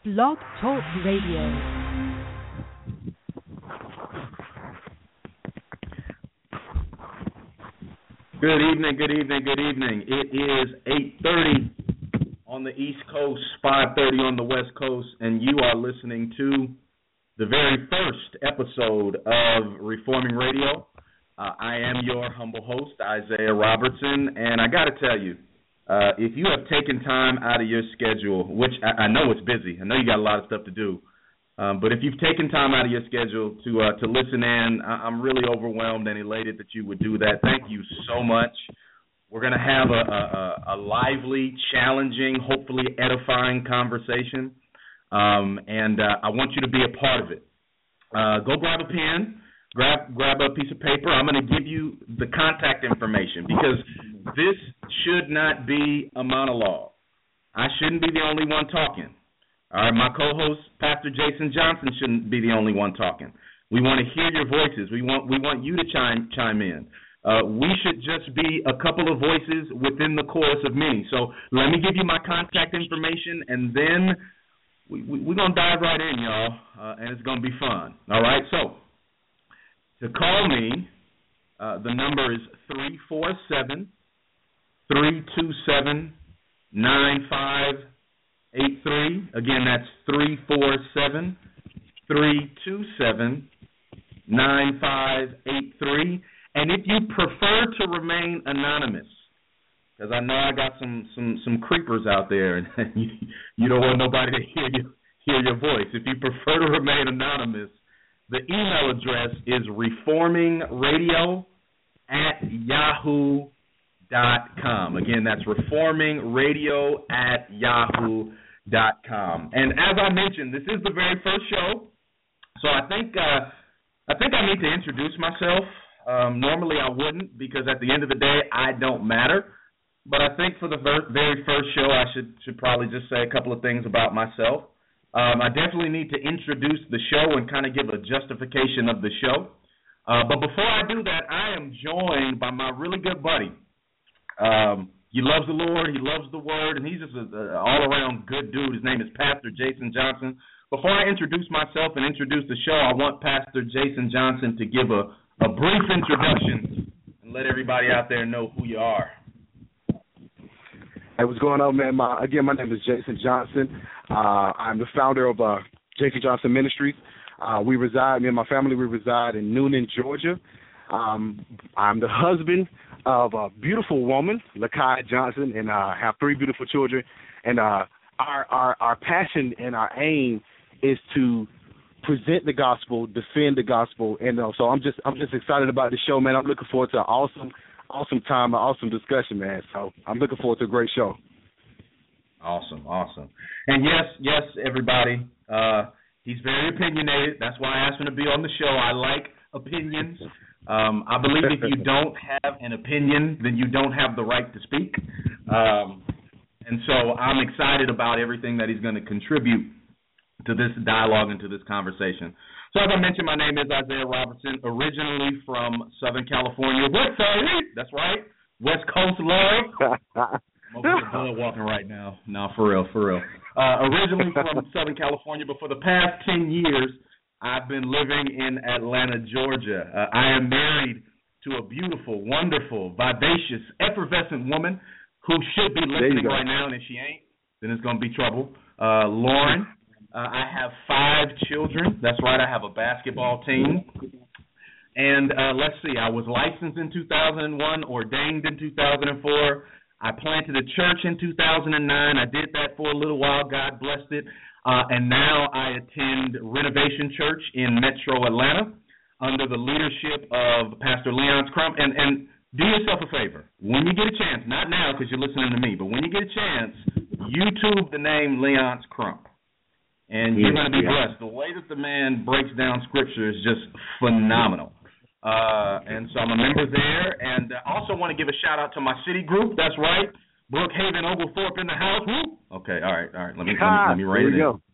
Blog Talk Radio. Good evening, good evening, good evening. It is 8:30 on the East Coast, 5:30 on the West Coast, and you are listening to the very first episode of Reforming Radio. I am your humble host, Isaiah Robertson, and I got to tell you, if you have taken time out of your schedule, which I know it's busy, I know you got a lot of stuff to do, but if you've taken time out of your schedule to listen in, I'm really overwhelmed and elated that you would do that. Thank you so much. We're going to have a lively, challenging, hopefully edifying conversation, and I want you to be a part of it. Go grab a pen, grab a piece of paper. I'm going to give you the contact information because this should not be a monologue. I shouldn't be the only one talking. All right, my co-host, Pastor Jason Johnson, shouldn't be the only one talking. We want to hear your voices. We want you to chime in. We should just be a couple of voices within the chorus of many. So let me give you my contact information, and then we're going to dive right in, y'all, and it's going to be fun. All right, so to call me, the number is 347-327-9583. Again, that's 347-327-9583. And if you prefer to remain anonymous, because I know I got some creepers out there, and you don't want nobody to hear your voice. If you prefer to remain anonymous, the email address is reformingradio@yahoo.com. Again, that's reformingradio@yahoo.com. And as I mentioned, this is the very first show, so I think I need to introduce myself. Normally I wouldn't, because at the end of the day, I don't matter. But I think for the very first show, I should probably just say a couple of things about myself. I definitely need to introduce the show and kind of give a justification of the show. But before I do that, I am joined by my really good buddy. He loves the Lord, he loves the Word, and he's just an all-around good dude. His name is Pastor Jason Johnson. Before I introduce myself and introduce the show, I want Pastor Jason Johnson to give a brief introduction and let everybody out there know who you are. Hey, what's going on, man? My name is Jason Johnson. I'm the founder of Jason Johnson Ministries. Me and my family, we reside in Noonan, Georgia. I'm the husband of a beautiful woman, Lakai Johnson, and have three beautiful children. And our passion and our aim is to present the gospel, defend the gospel, and so I'm just excited about the show, man. I'm looking forward to an awesome time, an awesome discussion, man. So I'm looking forward to a great show. Awesome. And yes, everybody, he's very opinionated. That's why I asked him to be on the show. I like opinions. I believe if you don't have an opinion, then you don't have the right to speak. And so I'm excited about everything that he's going to contribute to this dialogue and to this conversation. So as I mentioned, my name is Isaiah Robertson, originally from Southern California. That's right. West Coast love. I'm over the blood walking right now. No, for real. Originally from Southern California, but for the past 10 years, I've been living in Atlanta, Georgia. I am married to a beautiful, wonderful, vivacious, effervescent woman who should be listening right now, and if she ain't, then it's going to be trouble. Lauren. I have 5 children. That's right, I have a basketball team. And let's see, I was licensed in 2001, ordained in 2004. I planted a church in 2009. I did that for a little while. God blessed it. And now I attend Renovation Church in Metro Atlanta under the leadership of Pastor Leon Crump. And do yourself a favor. When you get a chance, not now because you're listening to me, but when you get a chance, YouTube the name Leon Crump. And you're going to be blessed. The way that the man breaks down Scripture is just phenomenal. And so I'm a member there. And I also want to give a shout-out to my city group. That's right. Brookhaven Oglethorpe in the house. Woo! Okay, all right. Let me rein it in.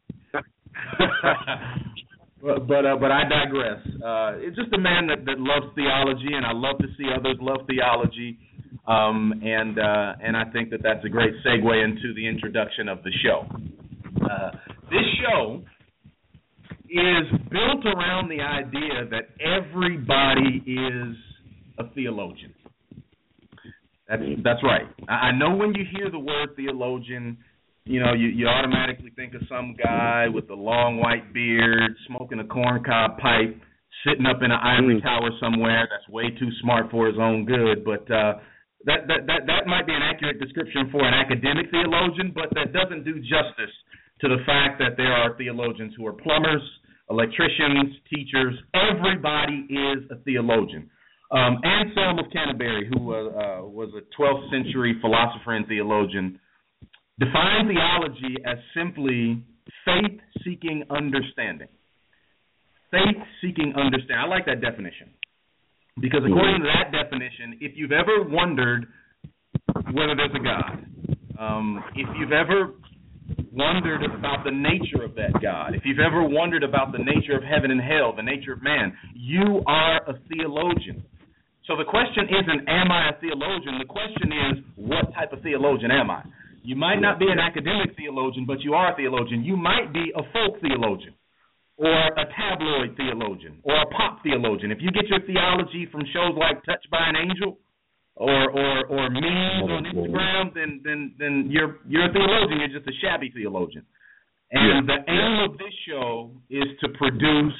But I digress. It's just a man that loves theology, and I love to see others love theology. And I think that's a great segue into the introduction of the show. This show is built around the idea that everybody is a theologian. That's right. I know when you hear the word theologian, you automatically think of some guy with a long white beard, smoking a corncob pipe, sitting up in an ivory tower somewhere that's way too smart for his own good. But that might be an accurate description for an academic theologian, but that doesn't do justice to the fact that there are theologians who are plumbers, electricians, teachers. Everybody is a theologian. Anselm of Canterbury, who was a 12th century philosopher and theologian, defined theology as simply faith-seeking understanding. Faith-seeking understanding. I like that definition. Because according to that definition, if you've ever wondered whether there's a God, if you've ever wondered about the nature of that God, if you've ever wondered about the nature of heaven and hell, the nature of man, you are a theologian. So the question isn't, am I a theologian? The question is, what type of theologian am I? You might not be an academic theologian, but you are a theologian. You might be a folk theologian, or a tabloid theologian, or a pop theologian. If you get your theology from shows like Touched by an Angel, or memes on Instagram, then you're a theologian. You're just a shabby theologian. And the aim of this show is to produce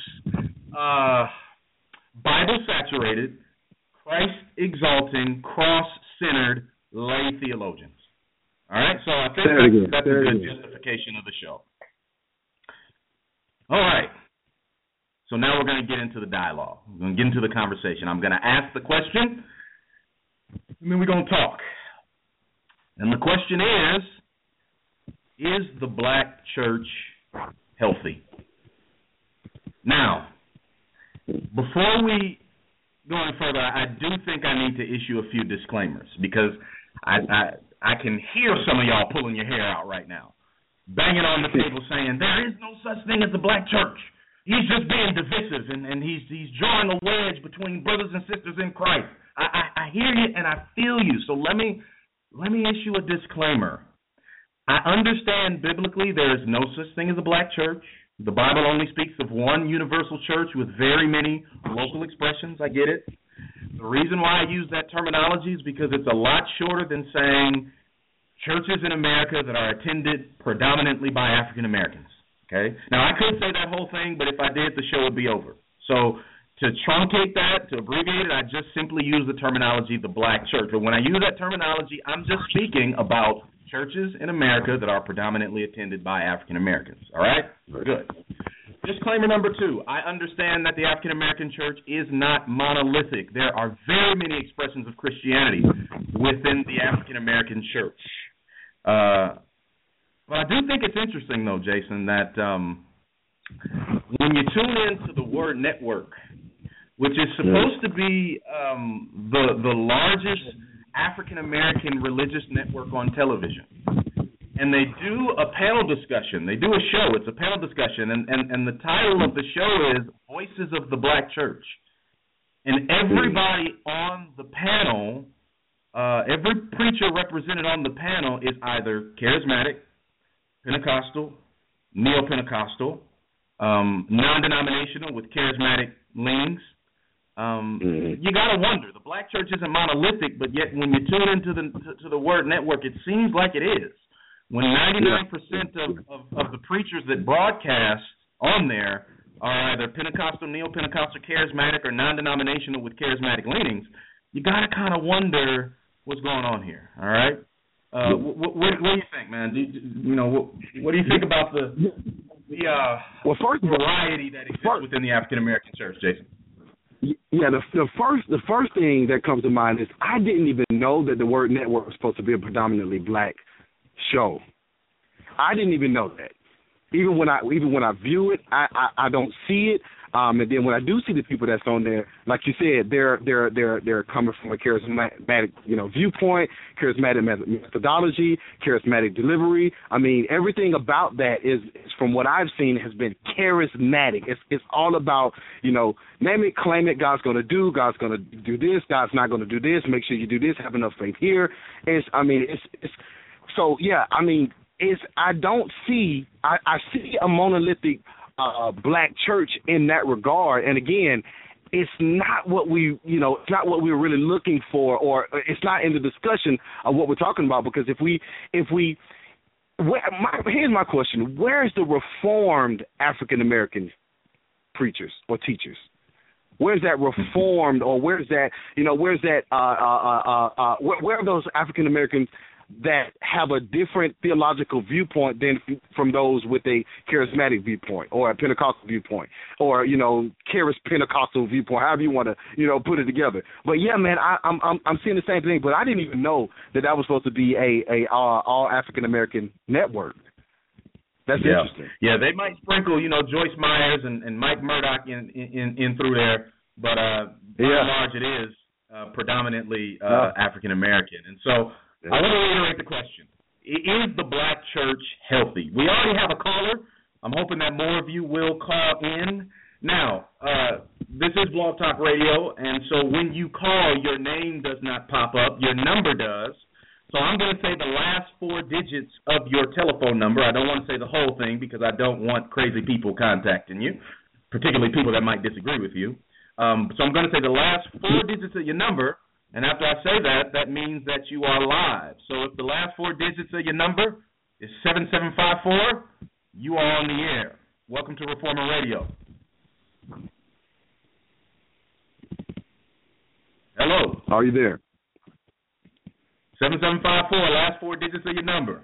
Bible-saturated, Christ-exalting, cross-centered lay theologians. All right? So I think that's a good justification of the show. All right. So now we're going to get into the dialogue. We're going to get into the conversation. I'm going to ask the question, and then we're going to talk. And the question is the black church healthy? Now, before we go any further, I do think I need to issue a few disclaimers, because I can hear some of y'all pulling your hair out right now, banging on the table saying, there is no such thing as the black church. He's just being divisive, and he's drawing a wedge between brothers and sisters in Christ. I hear you and I feel you. So let me issue a disclaimer. I understand biblically there is no such thing as a black church. The Bible only speaks of one universal church with very many local expressions. I get it. The reason why I use that terminology is because it's a lot shorter than saying churches in America that are attended predominantly by African Americans. Okay? Now, I could say that whole thing, but if I did, the show would be over. So to truncate that, to abbreviate it, I just simply use the terminology the black church. But when I use that terminology, I'm just speaking about churches in America that are predominantly attended by African Americans. All right? Good. Disclaimer number 2, I understand that the African American church is not monolithic. There are very many expressions of Christianity within the African American church. But I do think it's interesting, though, Jason, that when you tune into the word network, which is supposed to be the largest African-American religious network on television, and they do a panel discussion. They do a show. It's a panel discussion, and the title of the show is Voices of the Black Church. And everybody on the panel, every preacher represented on the panel is either charismatic, Pentecostal, neo-Pentecostal, non-denominational with charismatic leanings. You got to wonder. The black church isn't monolithic, but yet when you tune into the word network, it seems like it is. When 99% of the preachers that broadcast on there are either Pentecostal, neo-Pentecostal, charismatic, or non-denominational with charismatic leanings, you got to kind of wonder what's going on here. All right. What do you think, man? What do you think about the variety that exists within the African American church, Jason? Yeah, the first thing that comes to mind is I didn't even know that the word network was supposed to be a predominantly black show. I didn't even know that. Even when I view it, I don't see it. And then when I do see the people that's on there, like you said, they're coming from a charismatic, viewpoint, charismatic methodology, charismatic delivery. I mean, everything about that is from what I've seen has been charismatic. It's all about, name it, claim it. God's going to do this. God's not going to do this. Make sure you do this. Have enough faith here. I don't see I see a monolithic black church in that regard, and again, it's not what it's not what we're really looking for, or it's not in the discussion of what we're talking about. Because here's my question: where is the reformed African American preachers or teachers? Where's that reformed, or where's that where are those African Americans that have a different theological viewpoint than from those with a charismatic viewpoint or a Pentecostal viewpoint or charis Pentecostal viewpoint, however you want to put it together. But yeah, man, I'm seeing the same thing. But I didn't even know that was supposed to be a all African American network. That's interesting. Yeah, they might sprinkle Joyce Myers and Mike Murdoch in through there, but by and large it is predominantly African American. And so I want to reiterate the question. Is the black church healthy? We already have a caller. I'm hoping that more of you will call in. Now, this is Blog Talk Radio, and so when you call, your name does not pop up. Your number does. So I'm going to say the last 4 digits of your telephone number. I don't want to say the whole thing because I don't want crazy people contacting you, particularly people that might disagree with you. So I'm going to say the last 4 digits of your number. And after I say that, that means that you are live. So if the last 4 digits of your number is 7754, you are on the air. Welcome to Reformer Radio. Hello. Are you there? 7754, last 4 digits of your number.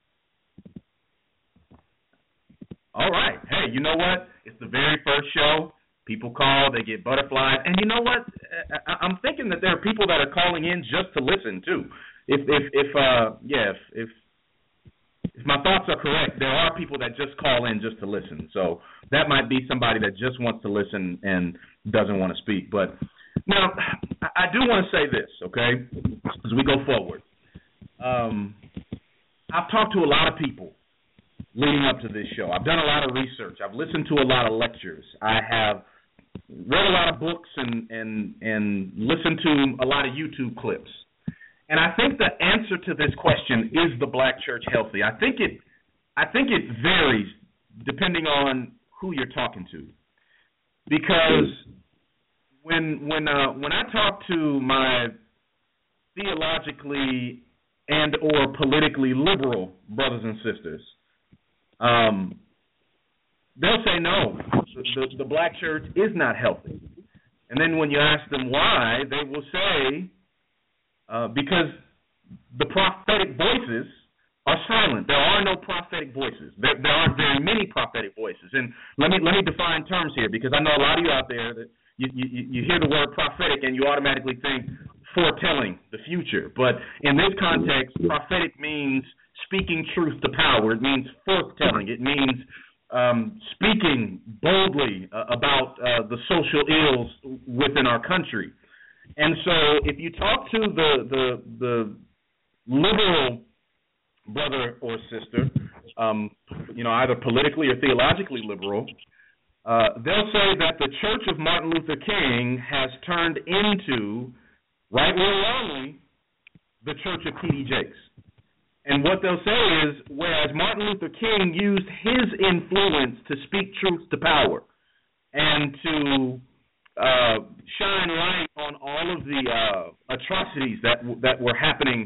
All right. Hey, you know what? It's the very first show. People call, they get butterflies, and you know what? I'm thinking that there are people that are calling in just to listen too. If my thoughts are correct, there are people that just call in just to listen. So that might be somebody that just wants to listen and doesn't want to speak. But now, I do want to say this, okay, as we go forward. I've talked to a lot of people leading up to this show. I've done a lot of research. I've listened to a lot of lectures. I have read a lot of books and listened to a lot of YouTube clips. And I think the answer to this question, is the black church healthy? I think it varies depending on who you're talking to. Because when I talk to my theologically and or politically liberal brothers and sisters, they'll say no, the black church is not healthy. And then when you ask them why, they will say, because the prophetic voices are silent. There are no prophetic voices. There aren't very many prophetic voices. And let me define terms here, because I know a lot of you out there that you hear the word prophetic and you automatically think foretelling the future. But in this context, prophetic means speaking truth to power. It means foretelling. It means speaking boldly about the social ills within our country. And so if you talk to the liberal brother or sister, either politically or theologically liberal, they'll say that the Church of Martin Luther King has turned into, rightly or wrongly, the Church of T.D. Jakes. And what they'll say is, whereas Martin Luther King used his influence to speak truth to power and to shine light on all of the atrocities that were happening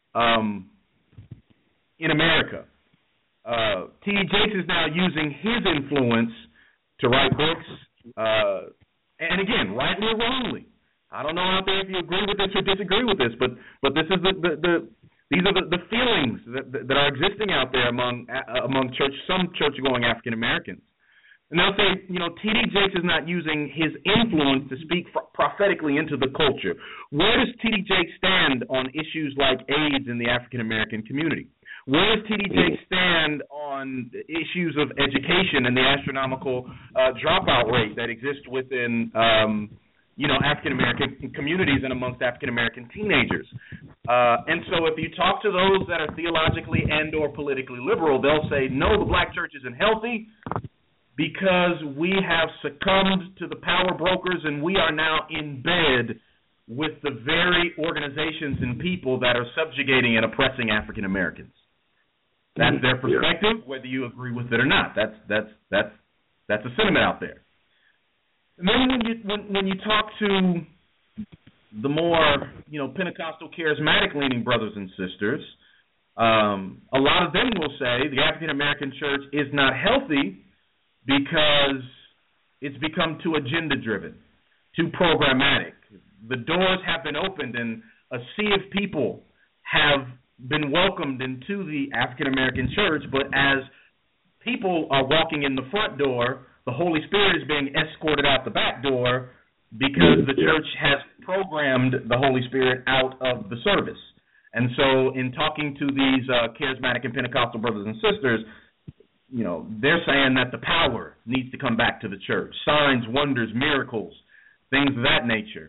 in America, T.D. Jakes is now using his influence to write books, and again, rightly or wrongly. I don't know out there if you agree with this or disagree with this, but this is these are the feelings that are existing out there among some church-going African Americans. And they'll say, T.D. Jakes is not using his influence to speak prophetically into the culture. Where does T.D. Jakes stand on issues like AIDS in the African American community? Where does T.D. Jakes stand on issues of education and the astronomical dropout rate that exists within African American communities and amongst African American teenagers? And so if you talk to those that are theologically and or politically liberal, they'll say, no, the black church isn't healthy because we have succumbed to the power brokers and we are now in bed with the very organizations and people that are subjugating and oppressing African Americans. That's their perspective, whether you agree with it or not. That's a sentiment out there. And then when you talk to the more, Pentecostal charismatic leaning brothers and sisters, a lot of them will say the African American church is not healthy because it's become too agenda driven, too programmatic. The doors have been opened and a sea of people have been welcomed into the African American church, but as people are walking in the front door, the Holy Spirit is being escorted out the back door because the church has programmed the Holy Spirit out of the service. And so in talking to these charismatic and Pentecostal brothers and sisters, they're saying that the power needs to come back to the church. Signs, wonders, miracles, things of that nature.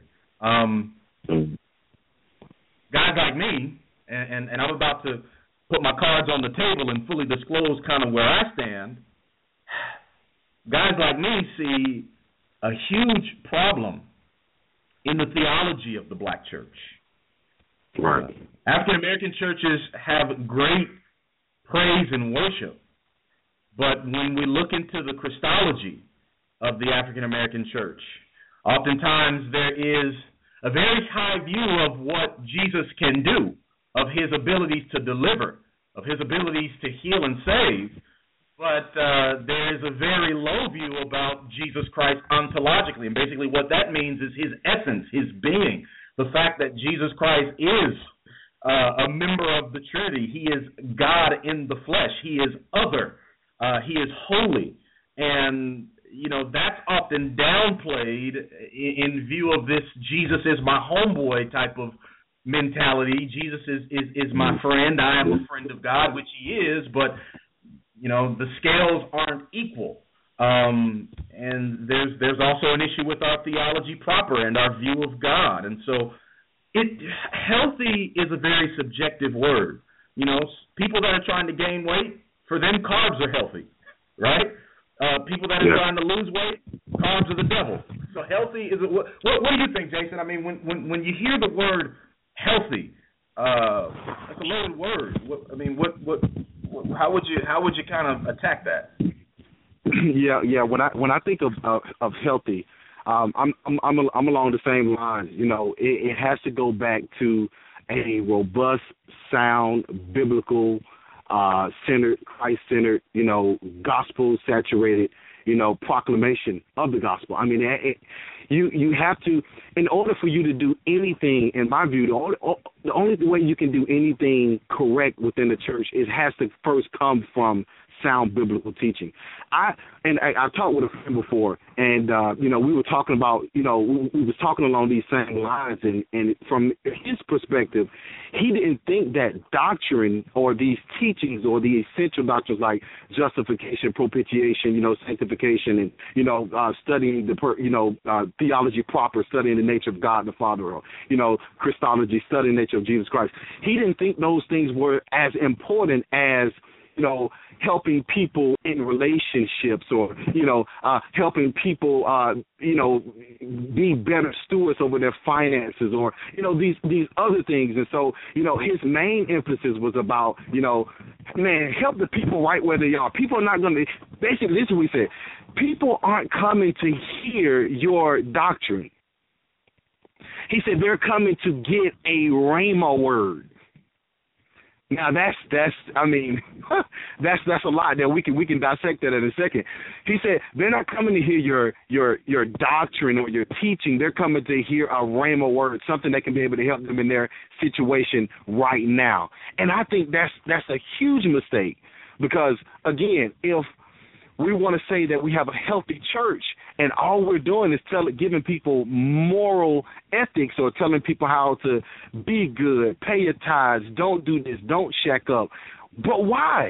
Guys like me, and I'm about to put my cards on the table and fully disclose kind of where I stand, guys like me see a huge problem in the theology of the black church. Right. African American churches have great praise and worship, but when we look into the Christology of the African American church, oftentimes there is a very high view of what Jesus can do, of his abilities to deliver, of his abilities to heal and save, but there is a very low view about Jesus Christ ontologically, and basically what that means is his essence, his being, the fact that Jesus Christ is a member of the Trinity. He is God in the flesh. He is other. He is holy. And, that's often downplayed in view of this Jesus is my homeboy type of mentality. Jesus is my friend. I am a friend of God, which he is, but, the scales aren't equal. And there's also an issue with our theology proper and our view of God. And so healthy is a very subjective word. People that are trying to gain weight, for them carbs are healthy, right? People that are trying to lose weight, carbs are the devil. So healthy is what do you think, Jason? I mean, when you hear the word healthy, that's a loaded word. How would you kind of attack that? Yeah. When I think of healthy, I'm along the same lines. It has to go back to a robust, sound, biblical, centered, Christ-centered, gospel saturated, proclamation of the gospel. I mean, you have to, in order for you to do anything, in my view, the only way you can do anything correct within the church, it has to first come from sound biblical teaching. I've talked with a friend before, and we were talking about, we was talking along these same lines, and from his perspective, he didn't think that doctrine or these teachings or the essential doctrines like justification, propitiation, sanctification, and studying the theology proper, studying the nature of God the Father, or Christology, studying the nature of Jesus Christ. He didn't think those things were as important as helping people in relationships, or helping people be better stewards over their finances, or these other things. And so his main emphasis was about help the people right where they are. People are not going to, basically this is what he said, people aren't coming to hear your doctrine. He said they're coming to get a rhema word. Now that's a lot that we can dissect that in a second. He said they're not coming to hear your doctrine or your teaching. They're coming to hear a rhema word, something that can be able to help them in their situation right now. And I think that's a huge mistake, because again, if we want to say that we have a healthy church and all we're doing is giving people moral ethics, or telling people how to be good, pay your tithes, don't do this, don't shack up. But why?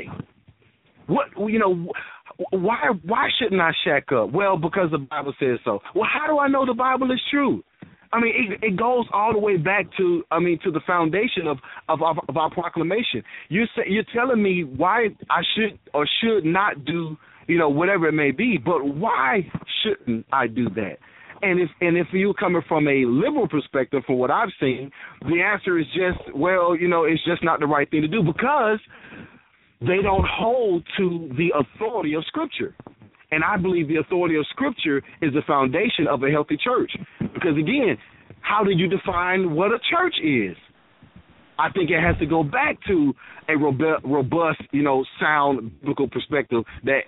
Why shouldn't I shack up? Well, because the Bible says so. Well, how do I know the Bible is true? I mean, it goes all the way back to the foundation of our proclamation. You're telling me why I should or should not do, whatever it may be, but why shouldn't I do that? And if you're coming from a liberal perspective, from what I've seen, the answer is just, it's just not the right thing to do, because they don't hold to the authority of Scripture. And I believe the authority of Scripture is the foundation of a healthy church. Because, again, how do you define what a church is? I think it has to go back to a robust, sound biblical perspective that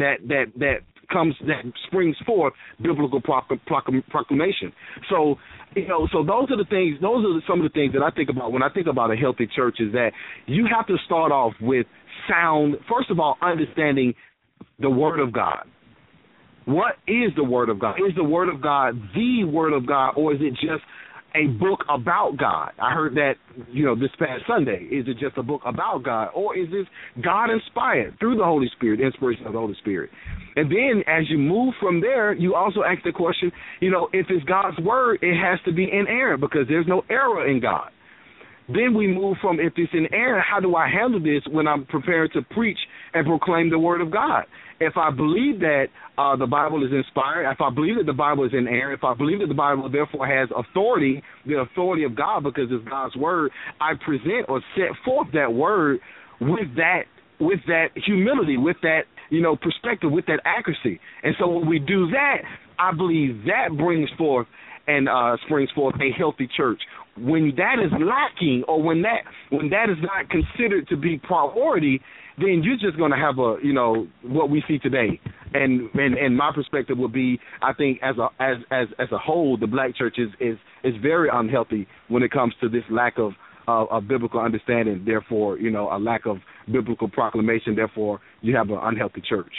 springs forth biblical proclamation. So, so those are the things. Those are some of the things that I think about when I think about a healthy church. Is that you have to start off with sound. First of all, understanding the Word of God. What is the Word of God? Is the Word of God the Word of God, or is it just a book about God? I heard that, this past Sunday. Is it just a book about God, or is this God inspired through the Holy Spirit, inspiration of the Holy Spirit? And then as you move from there, you also ask the question, if it's God's Word, it has to be inerrant because there's no error in God. Then we move from, if it's in error, how do I handle this when I'm prepared to preach and proclaim the Word of God? If I believe that the Bible is inspired, if I believe that the Bible is inerrant, if I believe that the Bible therefore has authority, the authority of God because it's God's Word, I present or set forth that Word with that humility, with that perspective, with that accuracy. And so when we do that, I believe that brings forth and springs forth a healthy church. When that is lacking, or when that is not considered to be priority, then you're just going to have what we see today. And my perspective would be, I think as a whole, the black church is very unhealthy when it comes to this lack of biblical understanding. Therefore, a lack of biblical proclamation. Therefore, you have an unhealthy church.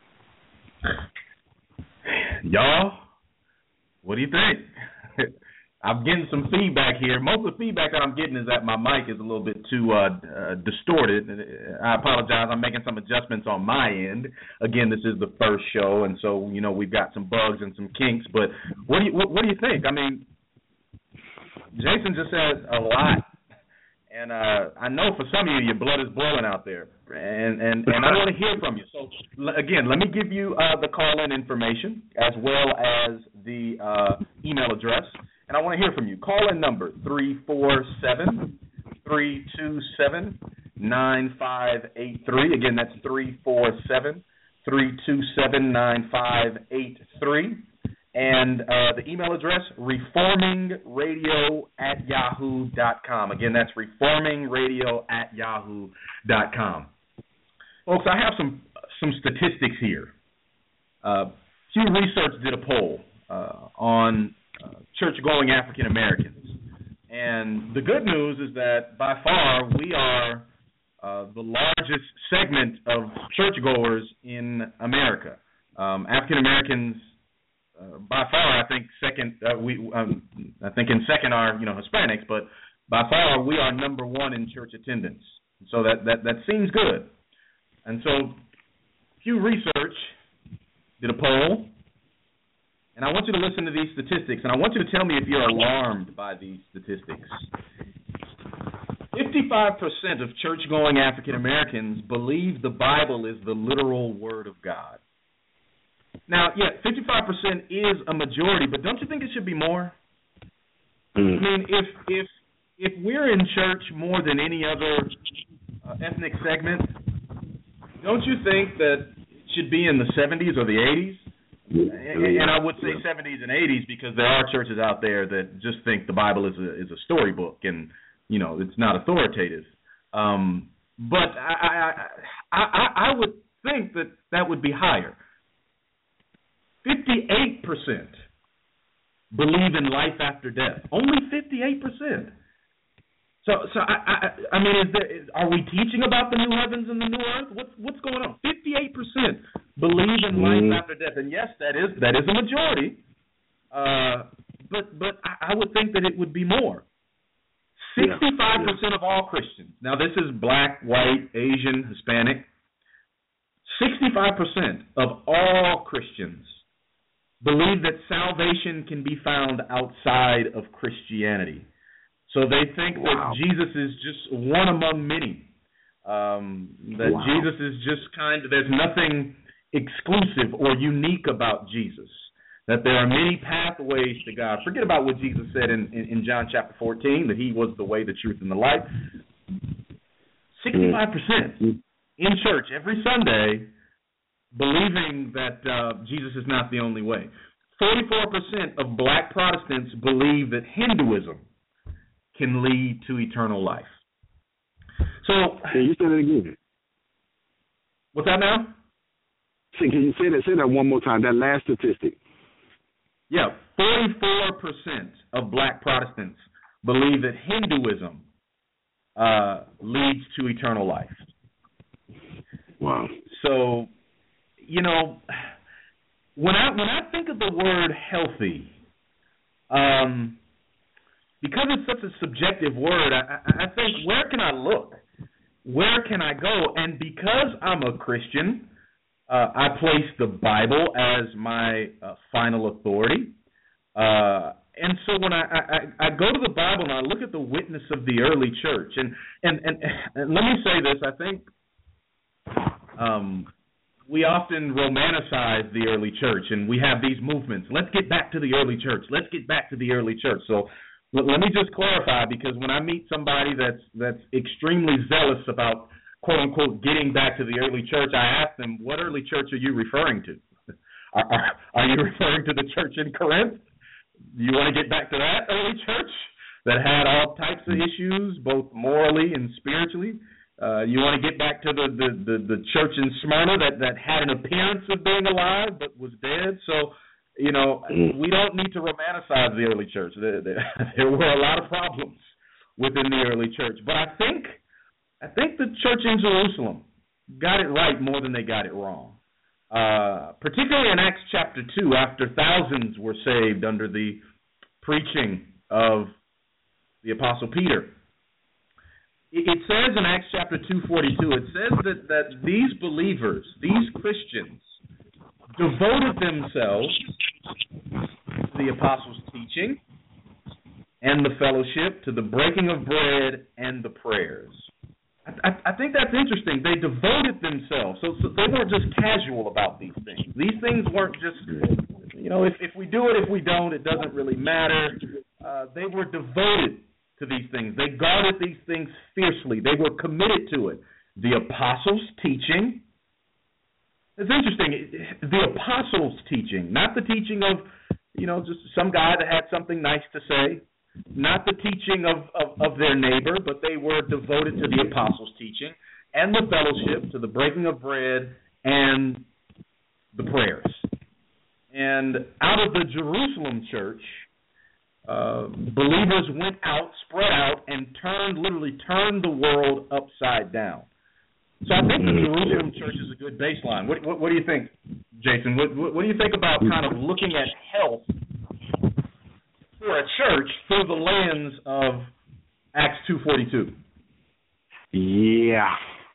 Y'all, what do you think? I'm getting some feedback here. Most of the feedback that I'm getting is that my mic is a little bit too distorted. I apologize. I'm making some adjustments on my end. Again, this is the first show, and so we've got some bugs and some kinks. But what do you think? I mean, Jason just said a lot, and I know for some of you, your blood is boiling out there, and I want to hear from you. So again, let me give you the call-in information as well as the email address. And I want to hear from you. Call-in number 347-327-9583. Again, that's 347-327-9583. And the email address, reformingradio@yahoo.com. Again, that's reformingradio@yahoo.com. Folks, I have some statistics here. Pew Research did a poll on church-going African Americans, and the good news is that by far we are the largest segment of churchgoers in America. African Americans, by far, I think second. I think in second are Hispanics, but by far we are number one in church attendance. So that seems good. And so Pew Research did a poll. And I want you to listen to these statistics, and I want you to tell me if you're alarmed by these statistics. 55% of church-going African Americans believe the Bible is the literal Word of God. Now, 55% is a majority, but don't you think it should be more? I mean, if we're in church more than any other ethnic segment, don't you think that it should be in the 70s or the 80s? And I would say 70s and 80s because there are churches out there that just think the Bible is a storybook and it's not authoritative. But I would think that would be higher. 58% believe in life after death. Only 58%. So I mean, are we teaching about the new heavens and the new earth? What's going on? 58% believe in life after death, and yes, that is a majority. But I would think that it would be more. 65% of all Christians. Now this is black, white, Asian, Hispanic. 65% of all Christians believe that salvation can be found outside of Christianity. So they think that Jesus is just one among many. Jesus is just there's nothing exclusive or unique about Jesus. That there are many pathways to God. Forget about what Jesus said in John chapter 14, that he was the way, the truth, and the life. 65%. in church every Sunday believing that Jesus is not the only way. 44% of black Protestants believe that Hinduism can lead to eternal life. So, can you say that again? What's that now? Can you say that one more time, that last statistic? Yeah, 44% of black Protestants believe that Hinduism leads to eternal life. Wow. So, you know, when I think of the word healthy, because it's such a subjective word, I think, where can I look? Where can I go? And because I'm a Christian, I place the Bible as my final authority. And so when I go to the Bible and I look at the witness of the early church, and let me say this, I think we often romanticize the early church, and we have these movements. Let's get back to the early church. Let's get back to the early church. So let me just clarify, because when I meet somebody that's extremely zealous about, quote unquote, getting back to the early church, I ask them, what early church are you referring to? Are you referring to the church in Corinth? You want to get back to that early church that had all types of issues, both morally and spiritually? You want to get back to the church in Smyrna that had an appearance of being alive but was dead? So, you know, we don't need to romanticize the early church. There were a lot of problems within the early church. But I think the church in Jerusalem got it right more than they got it wrong. Particularly in Acts chapter 2, after thousands were saved under the preaching of the Apostle Peter. It says in Acts chapter 2:42, it says that these believers, these Christians, devoted themselves to the apostles' teaching and the fellowship, to the breaking of bread and the prayers. I think that's interesting. They devoted themselves. So they weren't just casual about these things. These things weren't just, you know, if we do it, if we don't, it doesn't really matter. They were devoted to these things. They guarded these things fiercely. They were committed to it. The apostles' teaching. It's interesting. The apostles' teaching, not the teaching of, you know, just some guy that had something nice to say. Not the teaching of their neighbor, but they were devoted to the apostles' teaching and the fellowship, to the breaking of bread and the prayers. And out of the Jerusalem church, believers went out, spread out, and literally turned the world upside down. So I think the Jerusalem church is a good baseline. What do you think, Jason? What do you think about kind of looking at health for a church through the lens of Acts 2:42? Yeah.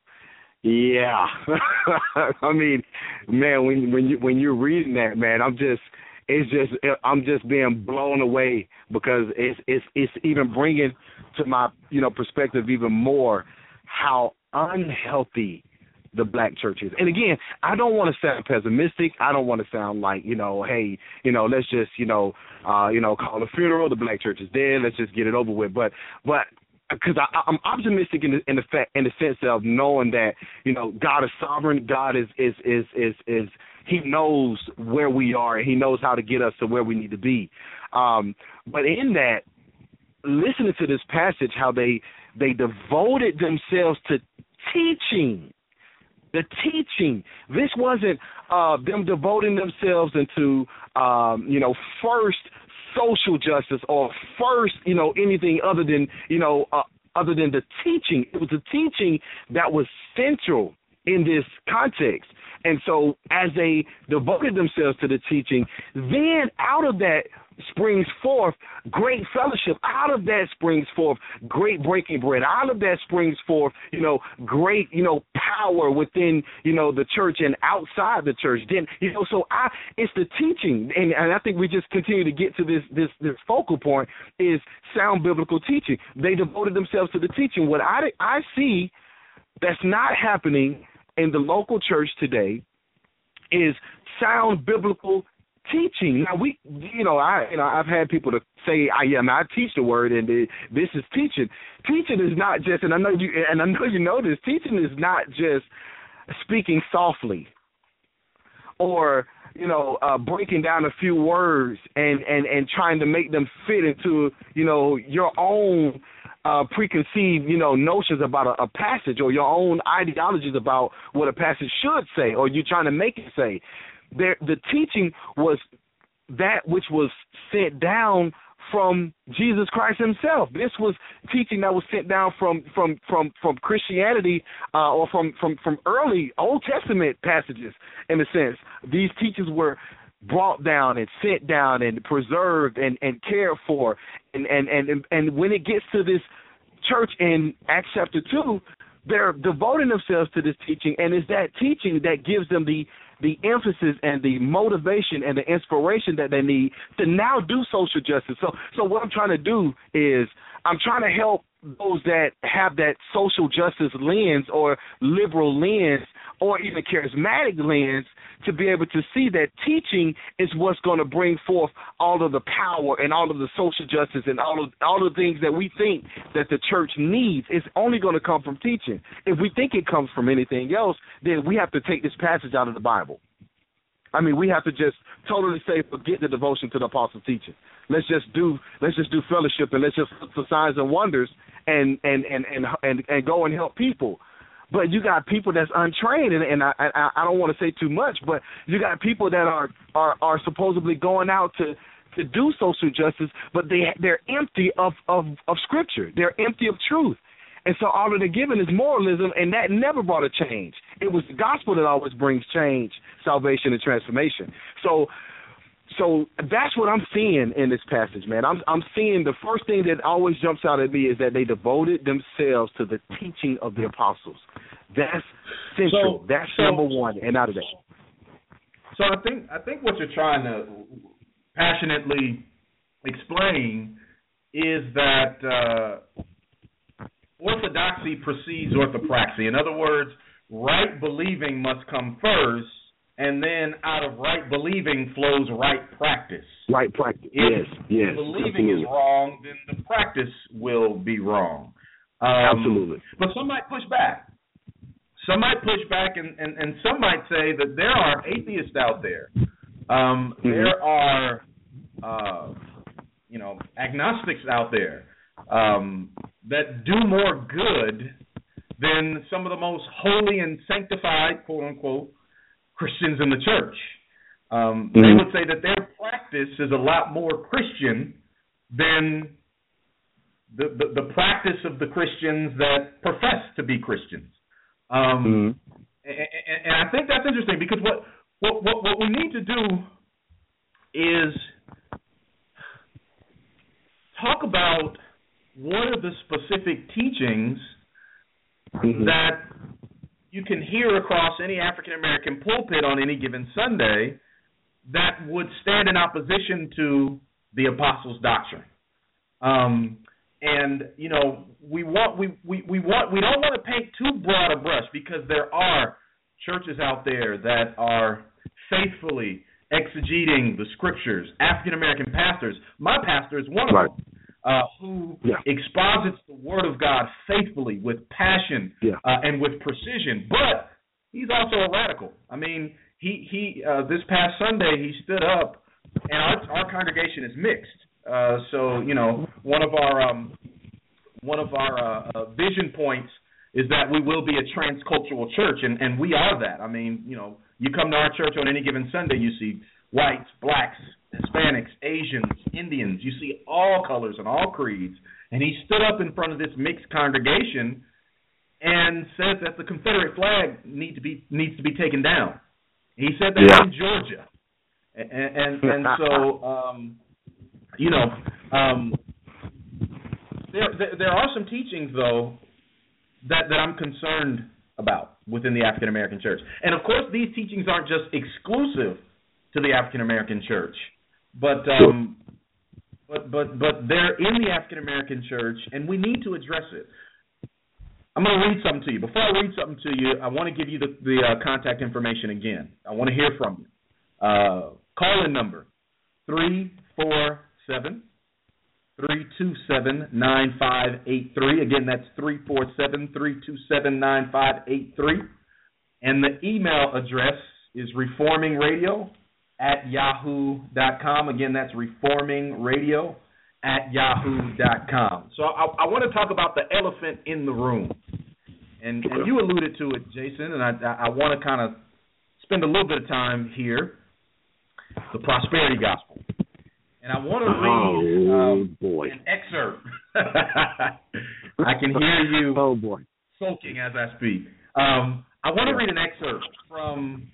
I mean, man, when you're reading that, man, I'm just being blown away, because it's even bringing to my, you know, perspective even more how unhealthy the black church is. And again, I don't want to sound pessimistic. I don't want to sound like, you know, hey, you know, let's just, call a funeral. The black church is dead. Let's just get it over with. But because I'm optimistic in the sense of knowing that, you know, God is sovereign. God is He knows where we are, and He knows how to get us to where we need to be. But in that, listening to this passage, how they devoted themselves to teaching. The teaching. This wasn't them devoting themselves into, first social justice or first, anything other than the teaching. It was the teaching that was central in this context. And so as they devoted themselves to the teaching, then out of that springs forth great fellowship. Out of that springs forth great breaking bread. Out of that springs forth, great, power within, the church and outside the church. Then, it's the teaching. And I think we just continue to get to this focal point is sound biblical teaching. They devoted themselves to the teaching. What I see that's not happening in the local church today is sound biblical teaching. Now I've had people to say, I teach the word, and this is teaching. Teaching is not just, and I know you know this. Teaching is not just speaking softly, or breaking down a few words and trying to make them fit into your own preconceived notions about a passage, or your own ideologies about what a passage should say, or you're trying to make it say. The teaching was that which was sent down from Jesus Christ himself. This was teaching that was sent down from Christianity, or from early Old Testament passages, in a sense. These teachings were brought down and sent down and preserved and cared for. And when it gets to this church in Acts chapter 2, they're devoting themselves to this teaching, and it's that teaching that gives them the emphasis and the motivation and the inspiration that they need to now do social justice. So what I'm trying to do is I'm trying to help those that have that social justice lens or liberal lens or even charismatic lens to be able to see that teaching is what's going to bring forth all of the power and all of the social justice and all of the things that we think that the church needs. It's only going to come from teaching. If we think it comes from anything else, then we have to take this passage out of the Bible. I mean, we have to just totally say, forget the devotion to the apostles' teaching. Let's just do fellowship, and let's just look for signs and wonders and go and help people. But you got people that's untrained, and I don't want to say too much, but you got people that are supposedly going out to do social justice, but they're empty of Scripture. They're empty of truth. And so all that they're given is moralism, and that never brought a change. It was the gospel that always brings change, salvation, and transformation. So that's what I'm seeing in this passage, man. I'm seeing the first thing that always jumps out at me is that they devoted themselves to the teaching of the apostles. That's central. That's number one, and out of that. So I think what you're trying to passionately explain is that orthodoxy precedes orthopraxy. In other words, right believing must come first, and then out of right believing flows right practice. Right practice, if yes. believing Absolutely. is wrong, then the practice will be wrong. Absolutely. But some might push back. Some might push back, and some might say that there are atheists out there. There are, agnostics out there that do more good than some of the most holy and sanctified, quote unquote, Christians in the church. They would say that their practice is a lot more Christian than the practice of the Christians that profess to be Christians. And I think that's interesting, because what we need to do is talk about what are the specific teachings that you can hear across any African-American pulpit on any given Sunday that would stand in opposition to the apostles' doctrine. And we don't want to paint too broad a brush, because there are churches out there that are faithfully exegeting the scriptures. African-American pastors. My pastor is one of them. Who exposits the Word of God faithfully, with passion, and with precision. But he's also a radical. I mean, he this past Sunday he stood up, and our congregation is mixed. So one of our vision points is that we will be a transcultural church, and we are that. I mean, you come to our church on any given Sunday, you see whites, blacks, Hispanics, Asians, Indians. You see all colors and all creeds. And he stood up in front of this mixed congregation and said that the Confederate flag needs to be taken down. He said that in Georgia. And so there are some teachings, though, that I'm concerned about within the African American church. And of course, these teachings aren't just exclusive to the African American church, but they're in the African American church, and we need to address it. I'm going to read something to you. Before I read something to you, I want to give you the contact information again. I want to hear from you. Call-in number, 347-327-9583. Again, that's 347-327-9583. And the email address is reformingradio@yahoo.com. Again, that's reformingradio@yahoo.com. So I want to talk about the elephant in the room. And you alluded to it, Jason, and I want to kind of spend a little bit of time here. The prosperity gospel. And I want to read an excerpt. I can hear you soaking as I speak. I want to read an excerpt from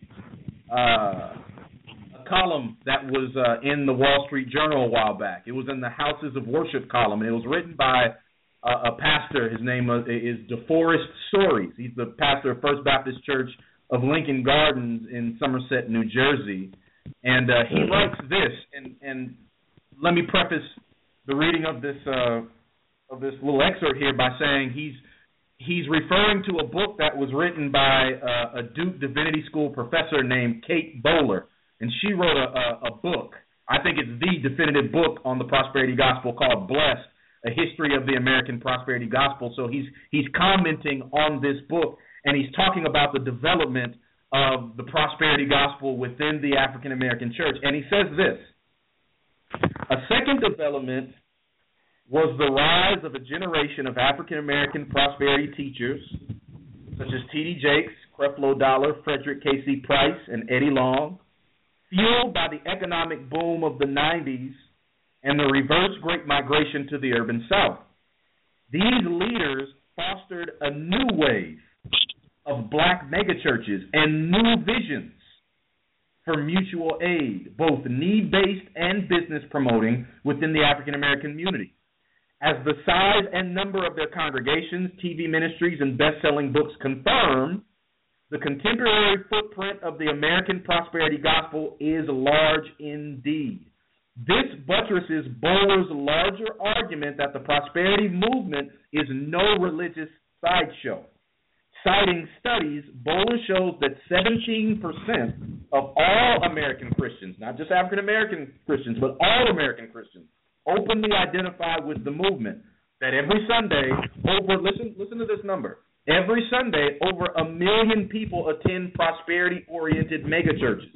a column that was in the Wall Street Journal a while back. It was in the Houses of Worship column, and it was written by a pastor. His name is DeForest Soaries. He's the pastor of First Baptist Church of Lincoln Gardens in Somerset, New Jersey. And he writes this, and let me preface the reading of this little excerpt here by saying he's referring to a book that was written by a Duke Divinity School professor named Kate Bowler, and she wrote a book. I think it's the definitive book on the prosperity gospel called Blessed, A History of the American Prosperity Gospel. So he's commenting on this book, and he's talking about the development of the prosperity gospel within the African American church. And he says this: a second development was the rise of a generation of African American prosperity teachers, such as T.D. Jakes, Creflo Dollar, Frederick K.C. Price, and Eddie Long, fueled by the economic boom of the 90s and the reverse Great Migration to the urban South. These leaders fostered a new wave of black megachurches and new visions for mutual aid, both need-based and business promoting within the African American community. As the size and number of their congregations, TV ministries, and best-selling books confirm, the contemporary footprint of the American prosperity gospel is large indeed. This buttresses Bowler's larger argument that the prosperity movement is no religious sideshow. Citing studies, Bowler shows that 17% of all American Christians, not just African American Christians, but all American Christians, openly identify with the movement. That every Sunday, listen to this number, every Sunday, over 1 million people attend prosperity-oriented megachurches,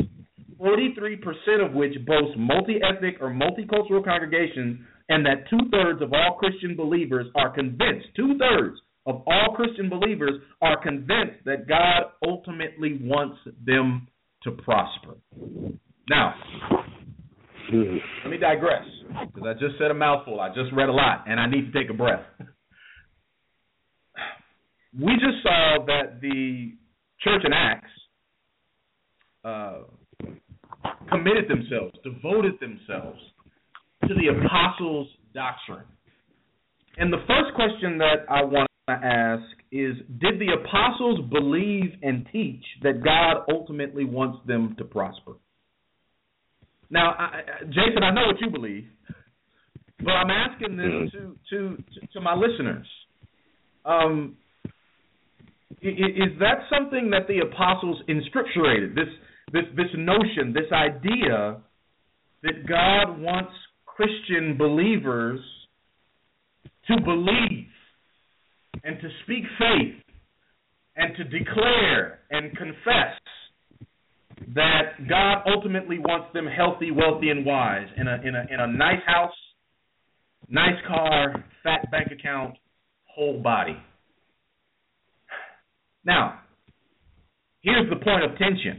43% of which boast multi-ethnic or multicultural congregations, and that 2/3 of all Christian believers are convinced, 2/3 of all Christian believers are convinced that God ultimately wants them to prosper. Now, let me digress, because I just said a mouthful. I just read a lot, and I need to take a breath. We just saw that the church in Acts committed themselves, devoted themselves to the apostles' doctrine. And the first question that I want to ask is, did the apostles believe and teach that God ultimately wants them to prosper? Now, Jason, I know what you believe, but I'm asking this to my listeners. Is that something that the apostles inscripturated, this notion, this idea that God wants Christian believers to believe and to speak faith and to declare and confess that God ultimately wants them healthy, wealthy, and wise in a nice house, nice car, fat bank account, whole body? Now, here's the point of tension.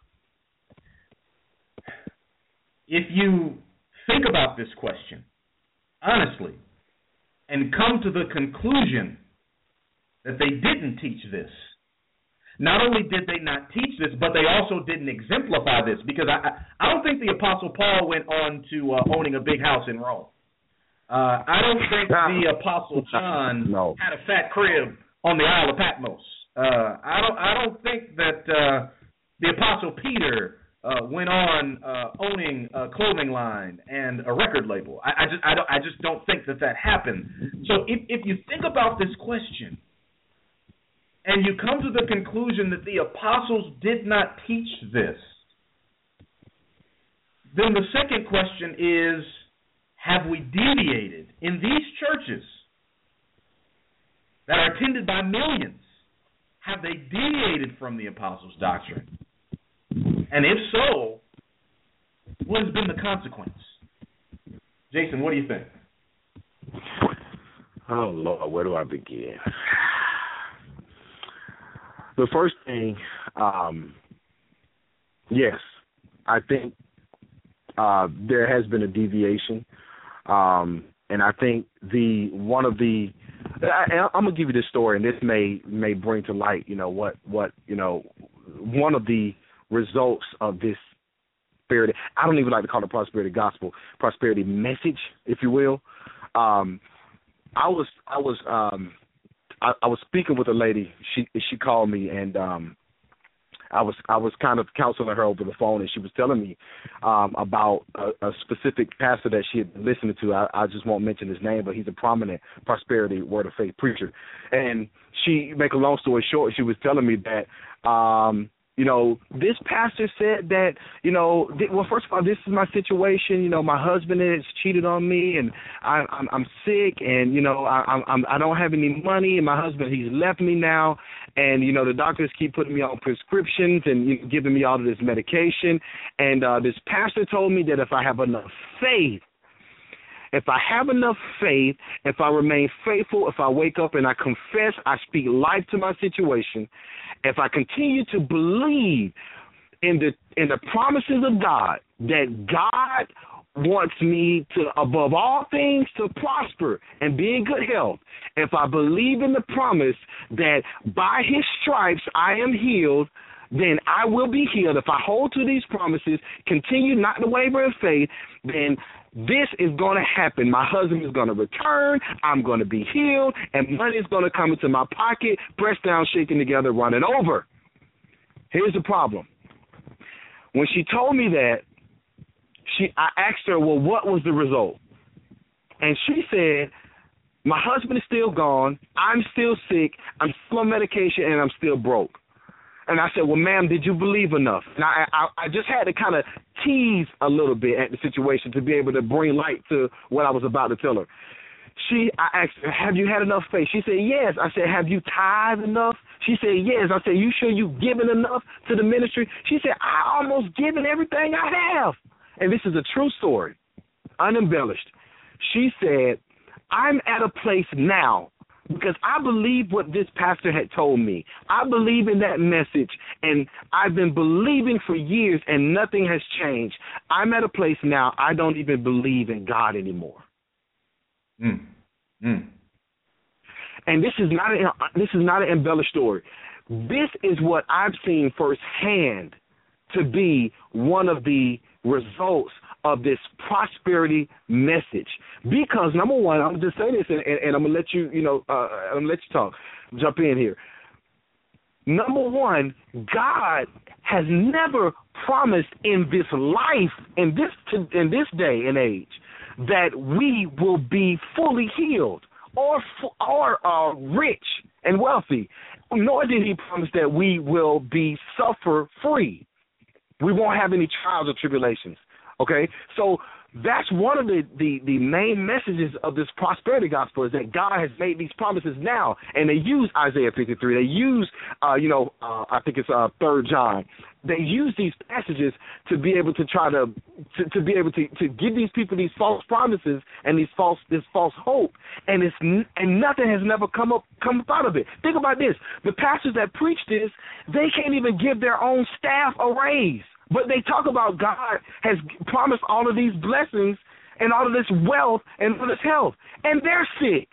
If you think about this question honestly and come to the conclusion that they didn't teach this, not only did they not teach this, but they also didn't exemplify this, because I don't think the Apostle Paul went on to owning a big house in Rome. I don't think the Apostle John had a fat crib on the Isle of Patmos. I don't think that the Apostle Peter went on owning a clothing line and a record label. I just don't think that happened. So if you think about this question and you come to the conclusion that the apostles did not teach this, then the second question is, have we deviated in these churches that are attended by millions? Have they deviated from the apostles' doctrine? And if so, what has been the consequence? Jason, what do you think? Oh, Lord, where do I begin? The first thing, yes, I think there has been a deviation. And I think I'm gonna give you this story, and this may bring to light, what one of the results of this prosperity. I don't even like to call it prosperity gospel, prosperity message, if you will. I was speaking with a lady. She called me, and I was kind of counseling her over the phone, and she was telling me about a specific pastor that she had been listening to. I just won't mention his name, but he's a prominent prosperity word of faith preacher. And she, make a long story short, she was telling me that this pastor said that, well, first of all, this is my situation. My husband has cheated on me, and I'm sick, and, I don't have any money, and my husband, he's left me now, and, the doctors keep putting me on prescriptions and giving me all of this medication. And this pastor told me that if I have enough faith, if I remain faithful, if I wake up and I confess, I speak life to my situation, if I continue to believe in the promises of God, that God wants me to, above all things, to prosper and be in good health, if I believe in the promise that by his stripes I am healed, then I will be healed. If I hold to these promises, continue not to waver in faith, then this is going to happen. My husband is going to return. I'm going to be healed, and money is going to come into my pocket, pressed down, shaken together, running over. Here's the problem. When she told me that, I asked her, well, what was the result? And she said, my husband is still gone. I'm still sick. I'm still on medication, and I'm still broke. And I said, well, ma'am, did you believe enough? And I just had to kind of tease a little bit at the situation to be able to bring light to what I was about to tell her. I asked her, have you had enough faith? She said, yes. I said, have you tithed enough? She said, yes. I said, you sure you've given enough to the ministry? She said, I almost given everything I have. And this is a true story, unembellished. She said, I'm at a place now, because I believe what this pastor had told me. I believe in that message, and I've been believing for years, and nothing has changed. I'm at a place now I don't even believe in God anymore. And this is not an embellished story. This is what I've seen firsthand to be one of the results of this prosperity message. Because number one, I'm just saying this, and I'm gonna let you, I'm gonna let you talk, jump in here. Number one, God has never promised in this life, in this day and age, that we will be fully healed or rich and wealthy. Nor did He promise that we will be suffer free. We won't have any trials or tribulations. Okay, so that's one of the main messages of this prosperity gospel, is that God has made these promises now, and they use Isaiah 53. They use, I think it's 3 John. They use these passages to be able to try to be able to give these people these false promises and this false hope, and nothing has never come up out of it. Think about this: the pastors that preach this, they can't even give their own staff a raise. But they talk about God has promised all of these blessings and all of this wealth and all this health, and they're sick.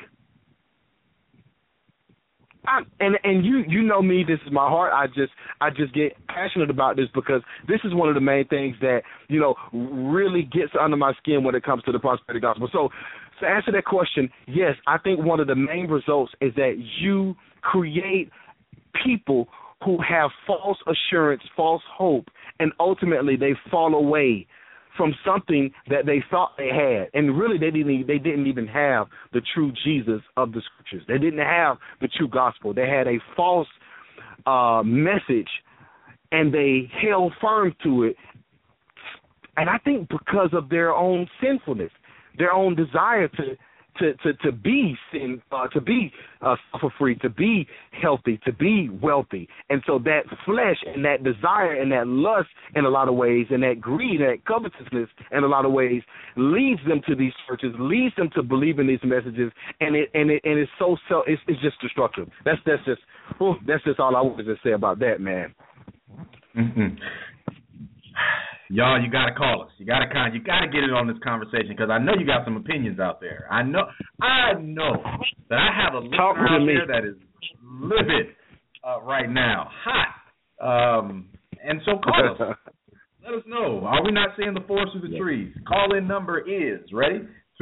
And you know me, this is my heart. I just get passionate about this, because this is one of the main things that, really gets under my skin when it comes to the prosperity gospel. So to answer that question, yes, I think one of the main results is that you create people who have false assurance, false hope, and ultimately they fall away from something that they thought they had. And really they didn't even have the true Jesus of the Scriptures. They didn't have the true gospel. They had a false message, and they held firm to it And I think because of their own sinfulness, their own desire to be suffer-free, to be healthy, to be wealthy. And so that flesh and that desire and that lust in a lot of ways and that greed and that covetousness in a lot of ways leads them to these churches, leads them to believe in these messages, and it's it's just destructive. That's just all I wanted to say about that, man. Mm-hmm. Y'all, you got to call us. You got to get in on this conversation because I know you got some opinions out there. I know that I have a listener out there that is livid right now, hot. And so call us. Let us know. Are we not seeing the forest through the trees? Call-in number is, ready?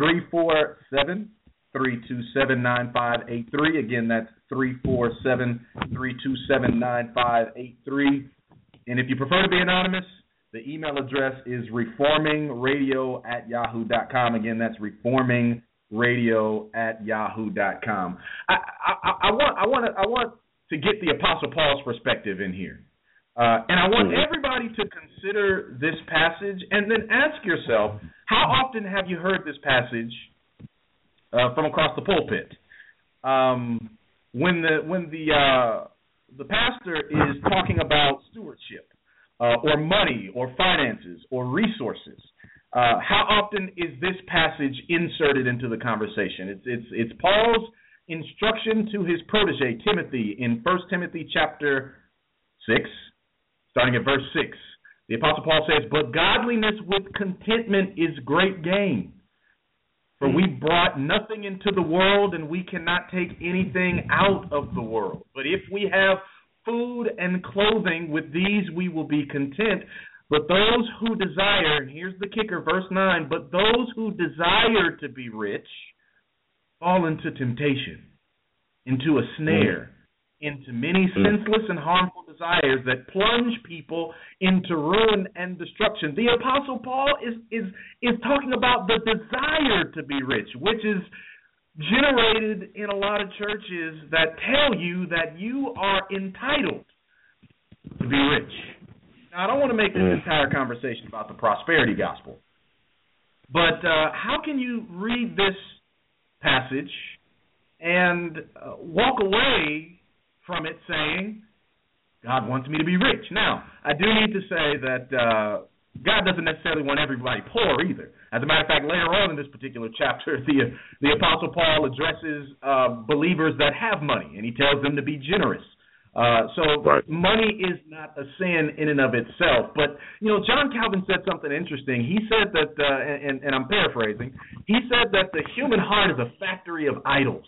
347-327-9583. Again, that's 347-327-9583. And if you prefer to be anonymous, the email address is reformingradio@yahoo.com. Again, that's reformingradio@yahoo.com. I want to get the Apostle Paul's perspective in here. And I want everybody to consider this passage and then ask yourself, how often have you heard this passage from across the pulpit? When the pastor is talking about stewardship, or money, or finances, or resources, how often is this passage inserted into the conversation? It's Paul's instruction to his protege Timothy in 1 Timothy chapter 6, starting at verse 6. The Apostle Paul says, "But godliness with contentment is great gain. For we brought nothing into the world, and we cannot take anything out of the world. But if we have food and clothing, with these we will be content. But those who desire," and here's the kicker, verse 9, "but those who desire to be rich fall into temptation, into a snare, into many senseless and harmful desires that plunge people into ruin and destruction." The Apostle Paul is talking about the desire to be rich, which is generated in a lot of churches that tell you that you are entitled to be rich. Now, I don't want to make this entire conversation about the prosperity gospel, but how can you read this passage and walk away from it saying, God wants me to be rich? Now, I do need to say that God doesn't necessarily want everybody poor either. As a matter of fact, later on in this particular chapter, the Apostle Paul addresses believers that have money, and he tells them to be generous. Money is not a sin in and of itself. But, John Calvin said something interesting. He said that, and I'm paraphrasing, he said that the human heart is a factory of idols.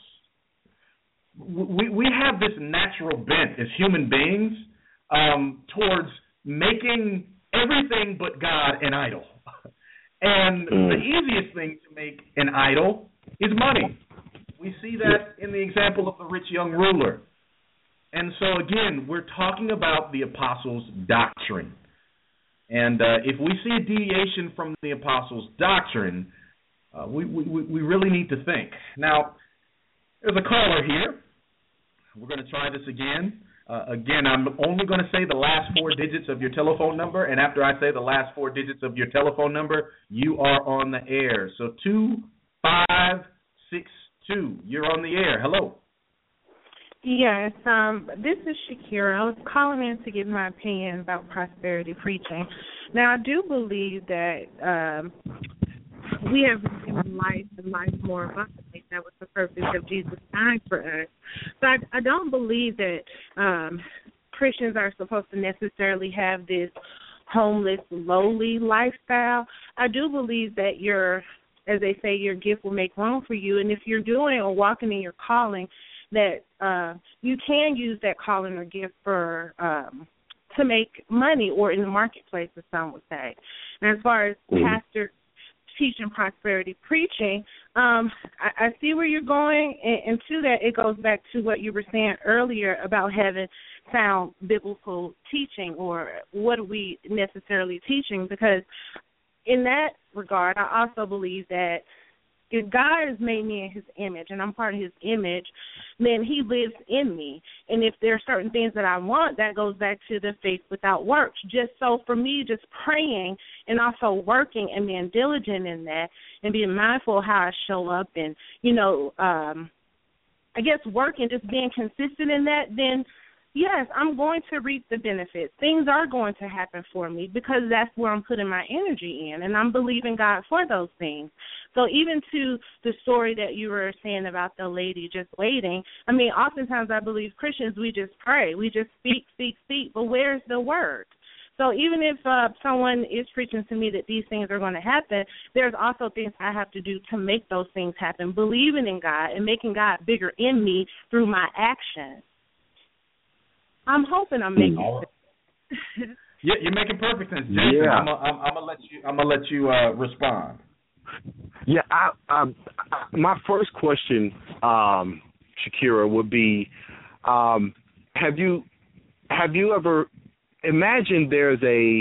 We have this natural bent as human beings towards making everything but God an idol. And the easiest thing to make an idol is money. We see that in the example of the rich young ruler. And so, again, we're talking about the apostles' doctrine. And if we see a deviation from the apostles' doctrine, we really need to think. Now, there's a caller here. We're going to try this again. Again, I'm only going to say the last four digits of your telephone number, and after I say the last four digits of your telephone number, you are on the air. So 2562, you're on the air. Hello. Yes, this is Shakira. I was calling in to give my opinion about prosperity preaching. Now, I do believe that we have received life and life more abundantly. That was the purpose of Jesus' dying for us. So I don't believe that Christians are supposed to necessarily have this homeless, lowly lifestyle. I do believe that as they say, your gift will make room for you. And if you're doing or walking in your calling, that you can use that calling or gift for to make money, or in the marketplace, as some would say. And as far as pastor teaching prosperity preaching, I see where you're going, and to that, it goes back to what you were saying earlier about having sound biblical teaching, or what are we necessarily teaching, because in that regard, I also believe that if God has made me in his image and I'm part of his image, then he lives in me. And if there are certain things that I want, that goes back to the faith without works. Just so for me, just praying and also working and being diligent in that and being mindful of how I show up and, I guess working, just being consistent in that, then yes, I'm going to reap the benefits. Things are going to happen for me because that's where I'm putting my energy in, and I'm believing God for those things. So even to the story that you were saying about the lady just waiting, I mean, oftentimes I believe Christians, we just pray. We just speak, but where's the word? So even if someone is preaching to me that these things are going to happen, there's also things I have to do to make those things happen, believing in God and making God bigger in me through my actions. I'm hoping I'm making sense. Yeah, you're making perfect sense, Jason. Yeah. I'm gonna let you respond. Yeah, my first question, Shakira, would be, have you ever imagine there's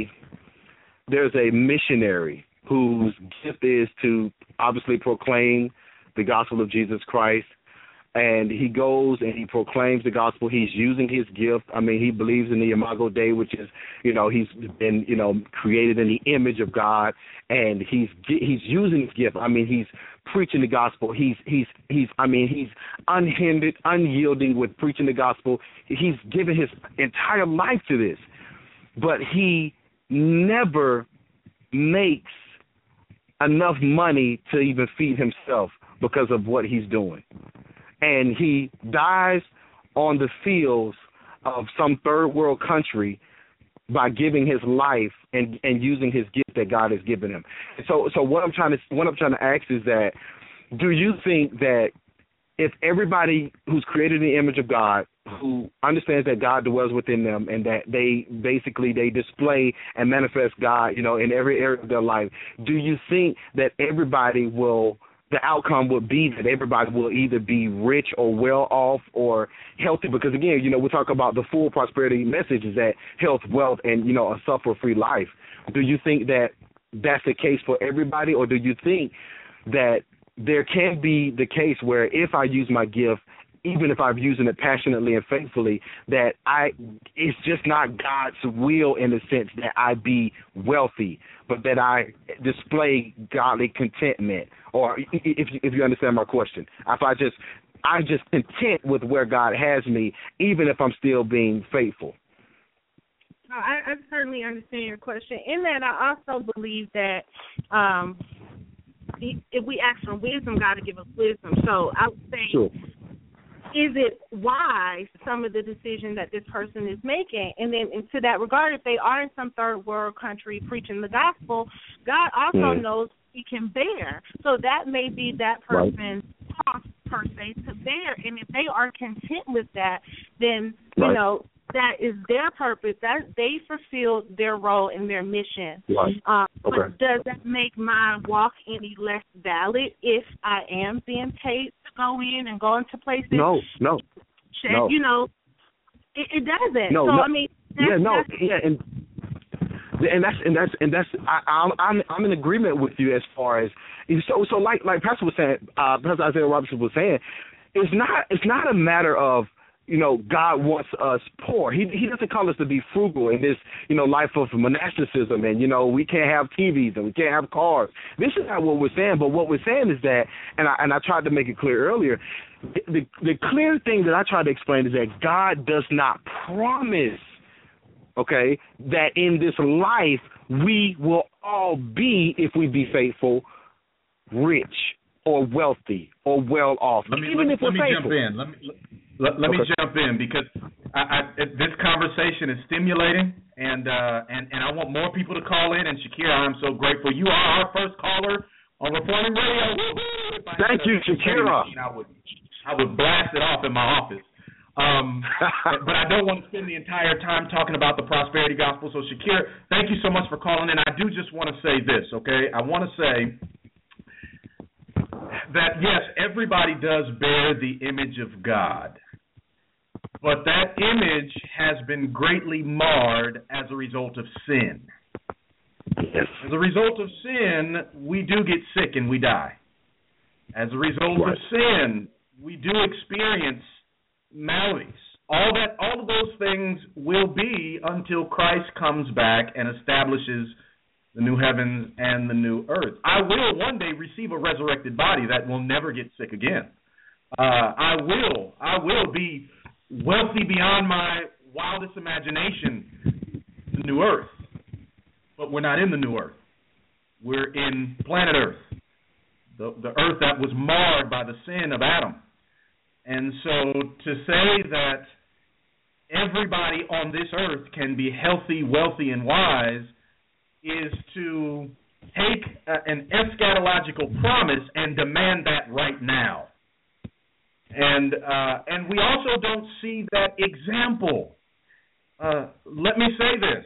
a missionary whose gift is to obviously proclaim the gospel of Jesus Christ, and he goes and he proclaims the gospel. He's using his gift. I mean, he believes in the Imago Dei, which is, he's been, created in the image of God, and he's using his gift. I mean, he's preaching the gospel. He's unhindered, unyielding with preaching the gospel. He's given his entire life to this, but he never makes enough money to even feed himself because of what he's doing. And he dies on the fields of some third world country by giving his life and using his gift that God has given him. So what I'm trying to ask is that, do you think that if everybody who's created in the image of God, who understands that God dwells within them and that they display and manifest God, in every area of their life, do you think that the outcome would be that everybody will either be rich or well off or healthy? Because again, we talk about the full prosperity message is that health, wealth, and, a suffer-free life. Do you think that that's the case for everybody, or do you think that there can be the case where if I use my gift, even if I'm using it passionately and faithfully, that it's just not God's will in the sense that I be wealthy, but that I display godly contentment? Or if you understand my question, if I'm just content with where God has me, even if I'm still being faithful. I certainly understand your question. In that, I also believe that if we ask for wisdom, God will give us wisdom. So I would say, sure. Is it wise, some of the decisions that this person is making? And then to that regard, if they are in some third world country preaching the gospel, God also knows he can bear. So that may be that person's cost, per se, to bear. And if they are content with that, then, that is their purpose. That they fulfilled their role in their mission. Right. But does that make my walk any less valid if I am being paid to go in and go into places? No. It doesn't. No, so no. I mean, I'm in agreement with you as far as so like Pastor was saying, Pastor Isaiah Robertson was saying, it's not a matter of God wants us poor. He doesn't call us to be frugal in this, life of monasticism and, we can't have TVs and we can't have cars. This is not what we're saying, but what we're saying is that, and I tried to make it clear earlier, the clear thing that I tried to explain is that God does not promise, that in this life we will all be, if we be faithful, rich or wealthy or well off. Let me jump in. Let me jump in because this conversation is stimulating, and I want more people to call in. And Shakira, I'm so grateful. You are our first caller on Reforming Radio. Thank you, Shakira. I would blast it off in my office. But I don't want to spend the entire time talking about the prosperity gospel. So, Shakira, thank you so much for calling in. I do just want to say this, okay? I want to say that, yes, everybody does bear the image of God, but that image has been greatly marred as a result of sin. Yes. As a result of sin, we do get sick and we die. As a result of sin, we do experience maladies. All of those things will be until Christ comes back and establishes the new heavens and the new earth. I will one day receive a resurrected body that will never get sick again. I will be wealthy beyond my wildest imagination, the new earth. But we're not in the new earth. We're in planet Earth, the earth that was marred by the sin of Adam. And so to say that everybody on this earth can be healthy, wealthy, and wise is to take an eschatological promise and demand that right now. And we also don't see that example. Let me say this.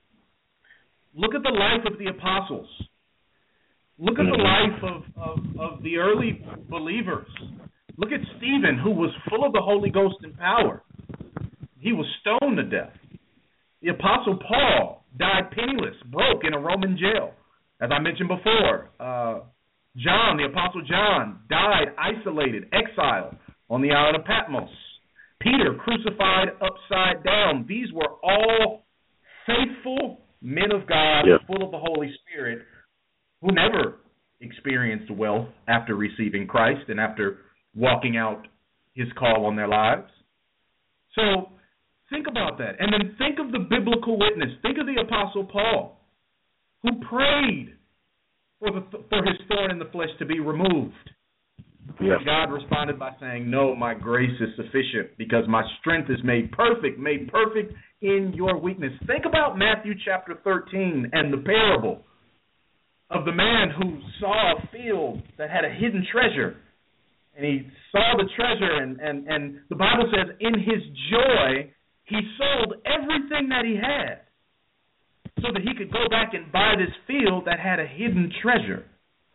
Look at the life of the apostles. Look at the life of the early believers. Look at Stephen, who was full of the Holy Ghost and power. He was stoned to death. The Apostle Paul died penniless, broke in a Roman jail. As I mentioned before, John, the Apostle John, died isolated, exiled on the island of Patmos. Peter, crucified upside down. These were all faithful men of God, full of the Holy Spirit, who never experienced wealth after receiving Christ and after walking out his call on their lives. So think about that. And then think of the biblical witness. Think of the Apostle Paul, who prayed for his thorn in the flesh to be removed. Yes. God responded by saying, "No, my grace is sufficient because my strength is made perfect in your weakness." Think about Matthew chapter 13 and the parable of the man who saw a field that had a hidden treasure. And he saw the treasure, and the Bible says in his joy, he sold everything that he had so that he could go back and buy this field that had a hidden treasure.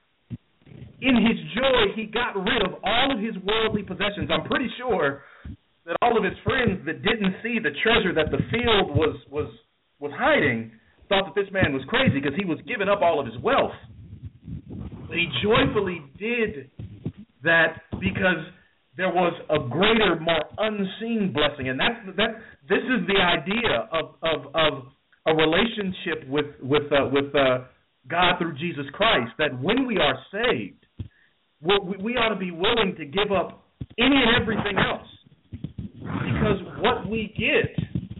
In his joy, he got rid of all of his worldly possessions. I'm pretty sure that all of his friends that didn't see the treasure that the field was hiding thought that this man was crazy because he was giving up all of his wealth. But he joyfully did that because there was a greater, more unseen blessing, and this is the idea of a relationship with God through Jesus Christ. That when we are saved, we ought to be willing to give up any and everything else, because what we get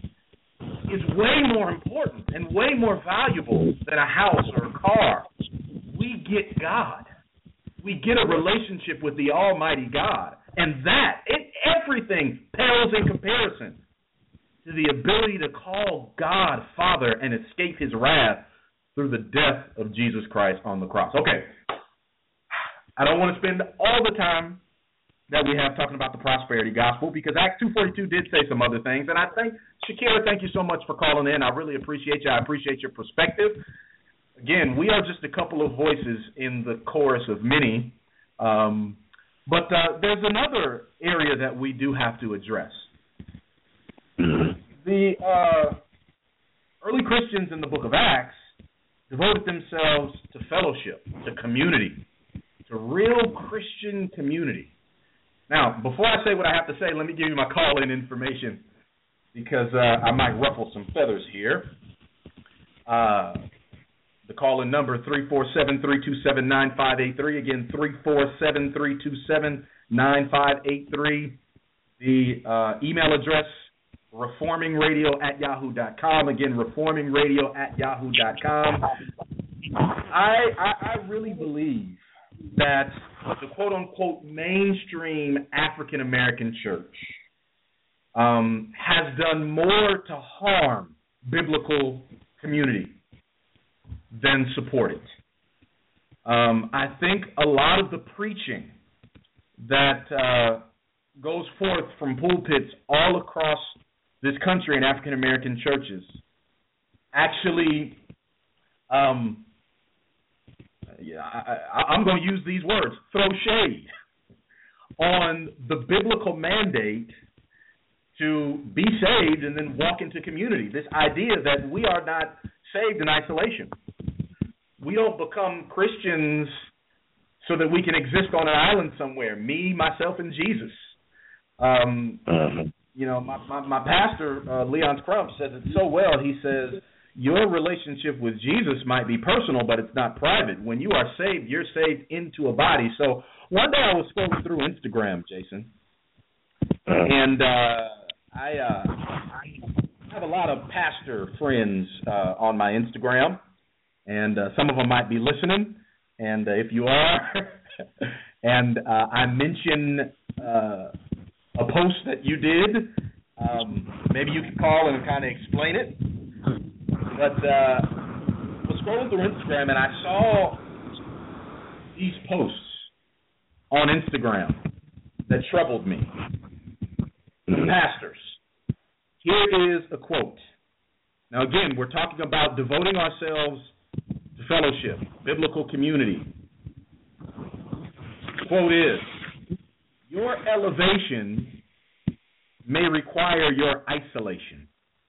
is way more important and way more valuable than a house or a car. We get God. We get a relationship with the Almighty God. And everything pales in comparison to the ability to call God Father and escape his wrath through the death of Jesus Christ on the cross. Okay. I don't want to spend all the time that we have talking about the prosperity gospel, because Acts 2:42 did say some other things. And I think, Shakira, thank you so much for calling in. I really appreciate you. I appreciate your perspective. Again, we are just a couple of voices in the chorus of many. But there's another area that we do have to address. The early Christians in the book of Acts devoted themselves to fellowship, to community, to real Christian community. Now, before I say what I have to say, let me give you my call-in information, because I might ruffle some feathers here. The call-in number, 347-327-9583. Again, 347-327-9583. The email address, reformingradio@yahoo.com. Again, reformingradio@yahoo.com. I really believe that the quote-unquote mainstream African-American church has done more to harm biblical community than support it. I think a lot of the preaching that goes forth from pulpits all across this country in African-American churches actually, I'm going to use these words, throw shade on the biblical mandate to be saved and then walk into community. This idea that we are not saved in isolation. We don't become Christians so that we can exist on an island somewhere, me, myself, and Jesus. You know, my pastor, Leon Crump, says it so well. He says, your relationship with Jesus might be personal, but it's not private. When you are saved, you're saved into a body. So one day I was scrolling through Instagram, Jason, and I have a lot of pastor friends on my Instagram, and some of them might be listening. And if you are, and I mention a post that you did, maybe you could call and kind of explain it. But I was scrolling through Instagram, and I saw these posts on Instagram that troubled me. Pastors. Here is a quote. Now, again, we're talking about devoting ourselves to fellowship, biblical community. The quote is, your elevation may require your isolation.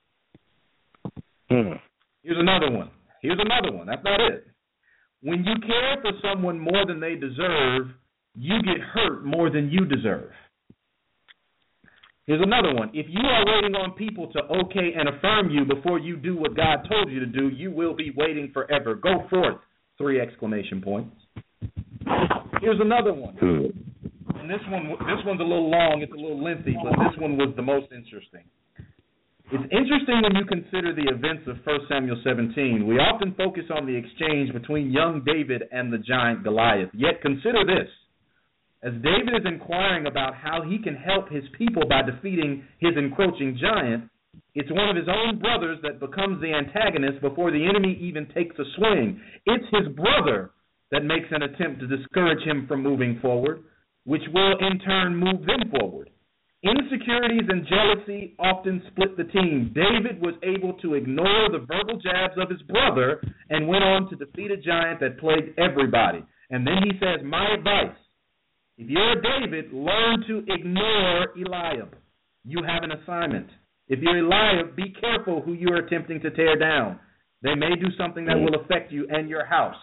Here's another one. That's not it. When you care for someone more than they deserve, you get hurt more than you deserve. Here's another one. If you are waiting on people to okay and affirm you before you do what God told you to do, you will be waiting forever. Go forth! 3 exclamation points. Here's another one. And this one's a little long, it's a little lengthy, but this one was the most interesting. It's interesting when you consider the events of 1 Samuel 17. We often focus on the exchange between young David and the giant Goliath. Yet consider this. As David is inquiring about how he can help his people by defeating his encroaching giant, it's one of his own brothers that becomes the antagonist before the enemy even takes a swing. It's his brother that makes an attempt to discourage him from moving forward, which will in turn move them forward. Insecurities and jealousy often split the team. David was able to ignore the verbal jabs of his brother and went on to defeat a giant that plagued everybody. And then he says, my advice, if you're David, learn to ignore Eliab. You have an assignment. If you're Eliab, be careful who you are attempting to tear down. They may do something that will affect you and your house.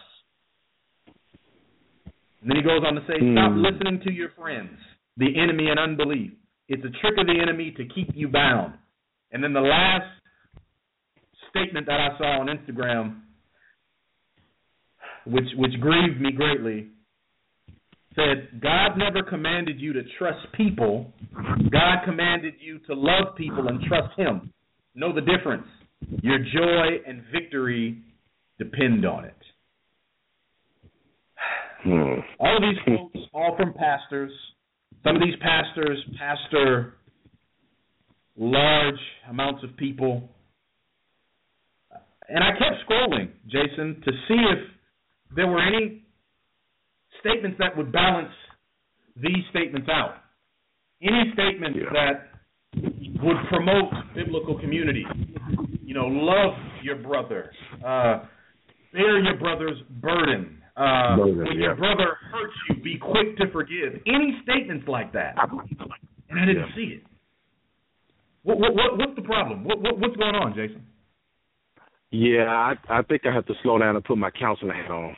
And then he goes on to say, stop listening to your friends, the enemy and unbelief. It's a trick of the enemy to keep you bound. And then the last statement that I saw on Instagram, which grieved me greatly, said, God never commanded you to trust people. God commanded you to love people and trust him. Know the difference. Your joy and victory depend on it. All of these quotes, all from pastors. Some of these pastors pastor large amounts of people. And I kept scrolling, Jason, to see if there were any statements that would balance these statements out. Any statements that would promote biblical community. You know, love your brother. Bear your brother's burden. When your brother hurts you, be quick to forgive. Any statements like that. And I didn't see it. What's the problem? What's going on, Jason? Yeah, I think I have to slow down and put my counselor hat on.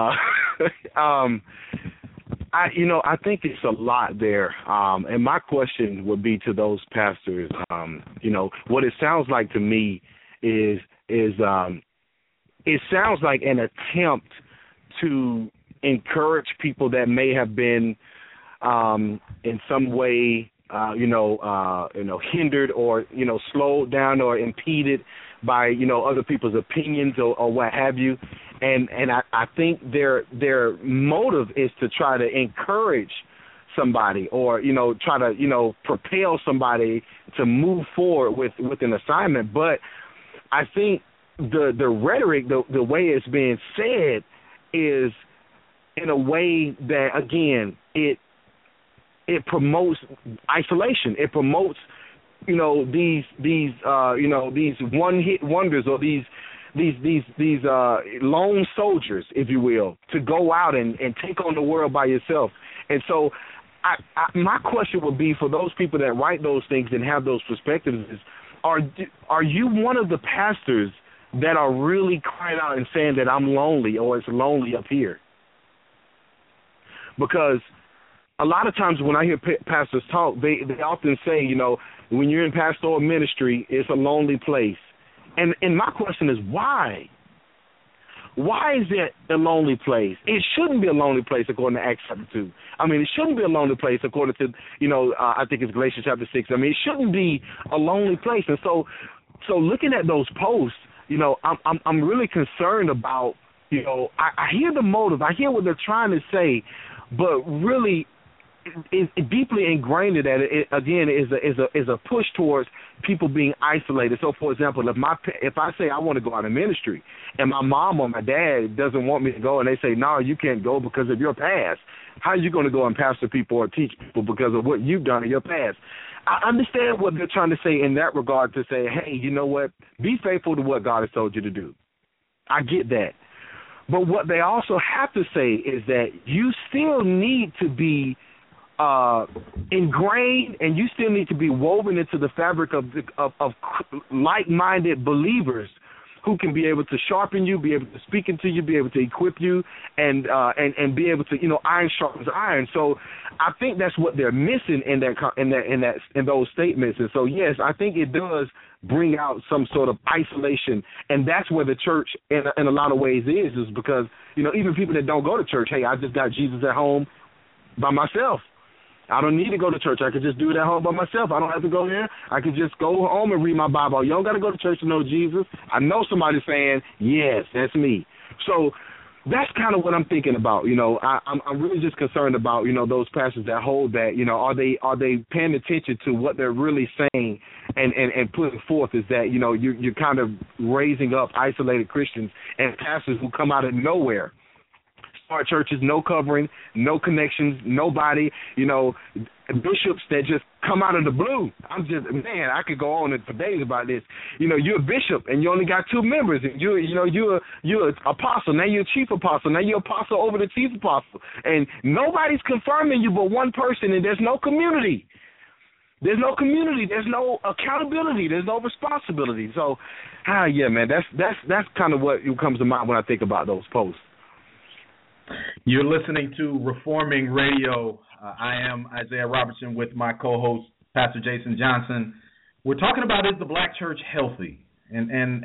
I think it's a lot there. And my question would be to those pastors, what it sounds like to me is it sounds like an attempt to encourage people that may have been in some way, hindered or, slowed down or impeded by, other people's opinions or what have you. And I think their motive is to try to encourage somebody or, try to, propel somebody to move forward with an assignment. But I think the rhetoric, the way it's being said is in a way that, again, it promotes isolation. It promotes, these one-hit wonders or these lone soldiers, if you will, to go out and take on the world by yourself. And so my question would be for those people that write those things and have those perspectives is, are you one of the pastors that are really crying out and saying that I'm lonely or it's lonely up here? because a lot of times when I hear pastors talk, they often say, you know, when you're in pastoral ministry, it's a lonely place. And my question is, why? Why is it a lonely place? It shouldn't be a lonely place according to Acts chapter 2. I mean, it shouldn't be a lonely place according to, you know, I think it's Galatians chapter 6. I mean, it shouldn't be a lonely place. And so looking at those posts, you know, I'm really concerned about, you know, I hear the motive, I hear what they're trying to say, but really, it deeply ingrained in that it again is a push towards people being isolated. So, for example, if I say I want to go out in ministry, and my mom or my dad doesn't want me to go, and they say, no, you can't go because of your past, how are you going to go and pastor people or teach people because of what you've done in your past? I understand what they're trying to say in that regard, to say, hey, you know what, be faithful to what God has told you to do. I get that. But what they also have to say is that you still need to be ingrained, and you still need to be woven into the fabric of like-minded believers who can be able to sharpen you, be able to speak into you, be able to equip you, and be able to, you know, iron sharpens iron. So I think that's what they're missing in those statements. And so yes, I think it does bring out some sort of isolation, and that's where the church in a lot of ways is because, you know, even people that don't go to church, hey, I just got Jesus at home by myself. I don't need to go to church. I could just do it at home by myself. I don't have to go there. I could just go home and read my Bible. You don't got to go to church to know Jesus. I know somebody's saying, yes, that's me. So that's kind of what I'm thinking about. You know, I'm really just concerned about, you know, those pastors that hold that. You know, are they paying attention to what they're really saying and putting forth is that, you know, you're kind of raising up isolated Christians and pastors who come out of nowhere. Start churches, no covering, no connections, nobody, you know, bishops that just come out of the blue. I could go on for days about this. You know, you're a bishop and you only got 2 members, and you're an apostle. Now you're a chief apostle. Now you're apostle over the chief apostle, and nobody's confirming you but one person, and there's no community. There's no community. There's no accountability. There's no responsibility. So, yeah, man, that's kind of what comes to mind when I think about those posts. You're listening to Reforming Radio. I am Isaiah Robertson with my co-host, Pastor Jason Johnson. We're talking about, is the black church healthy? And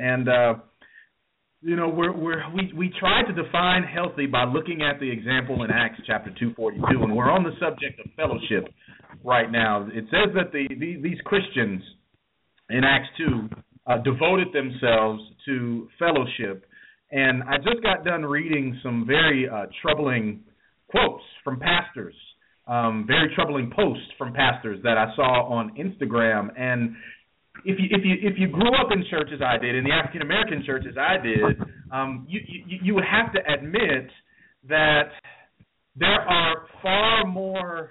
you know, we try to define healthy by looking at the example in Acts chapter 2:42, and we're on the subject of fellowship right now. It says that these Christians in Acts 2 devoted themselves to fellowship. And I just got done reading some very troubling quotes from pastors, very troubling posts from pastors that I saw on Instagram. And if you grew up in church as I did, in the African American church as I did, you would have to admit that there are far more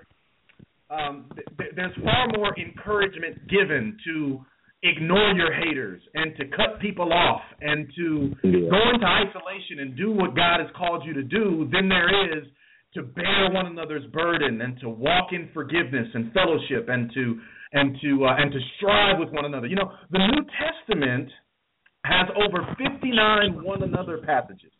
there's far more encouragement given to ignore your haters and to cut people off and to go into isolation and do what God has called you to do than there is to bear one another's burden and to walk in forgiveness and fellowship and to strive with one another. You know, the New Testament has over 59 one another passages.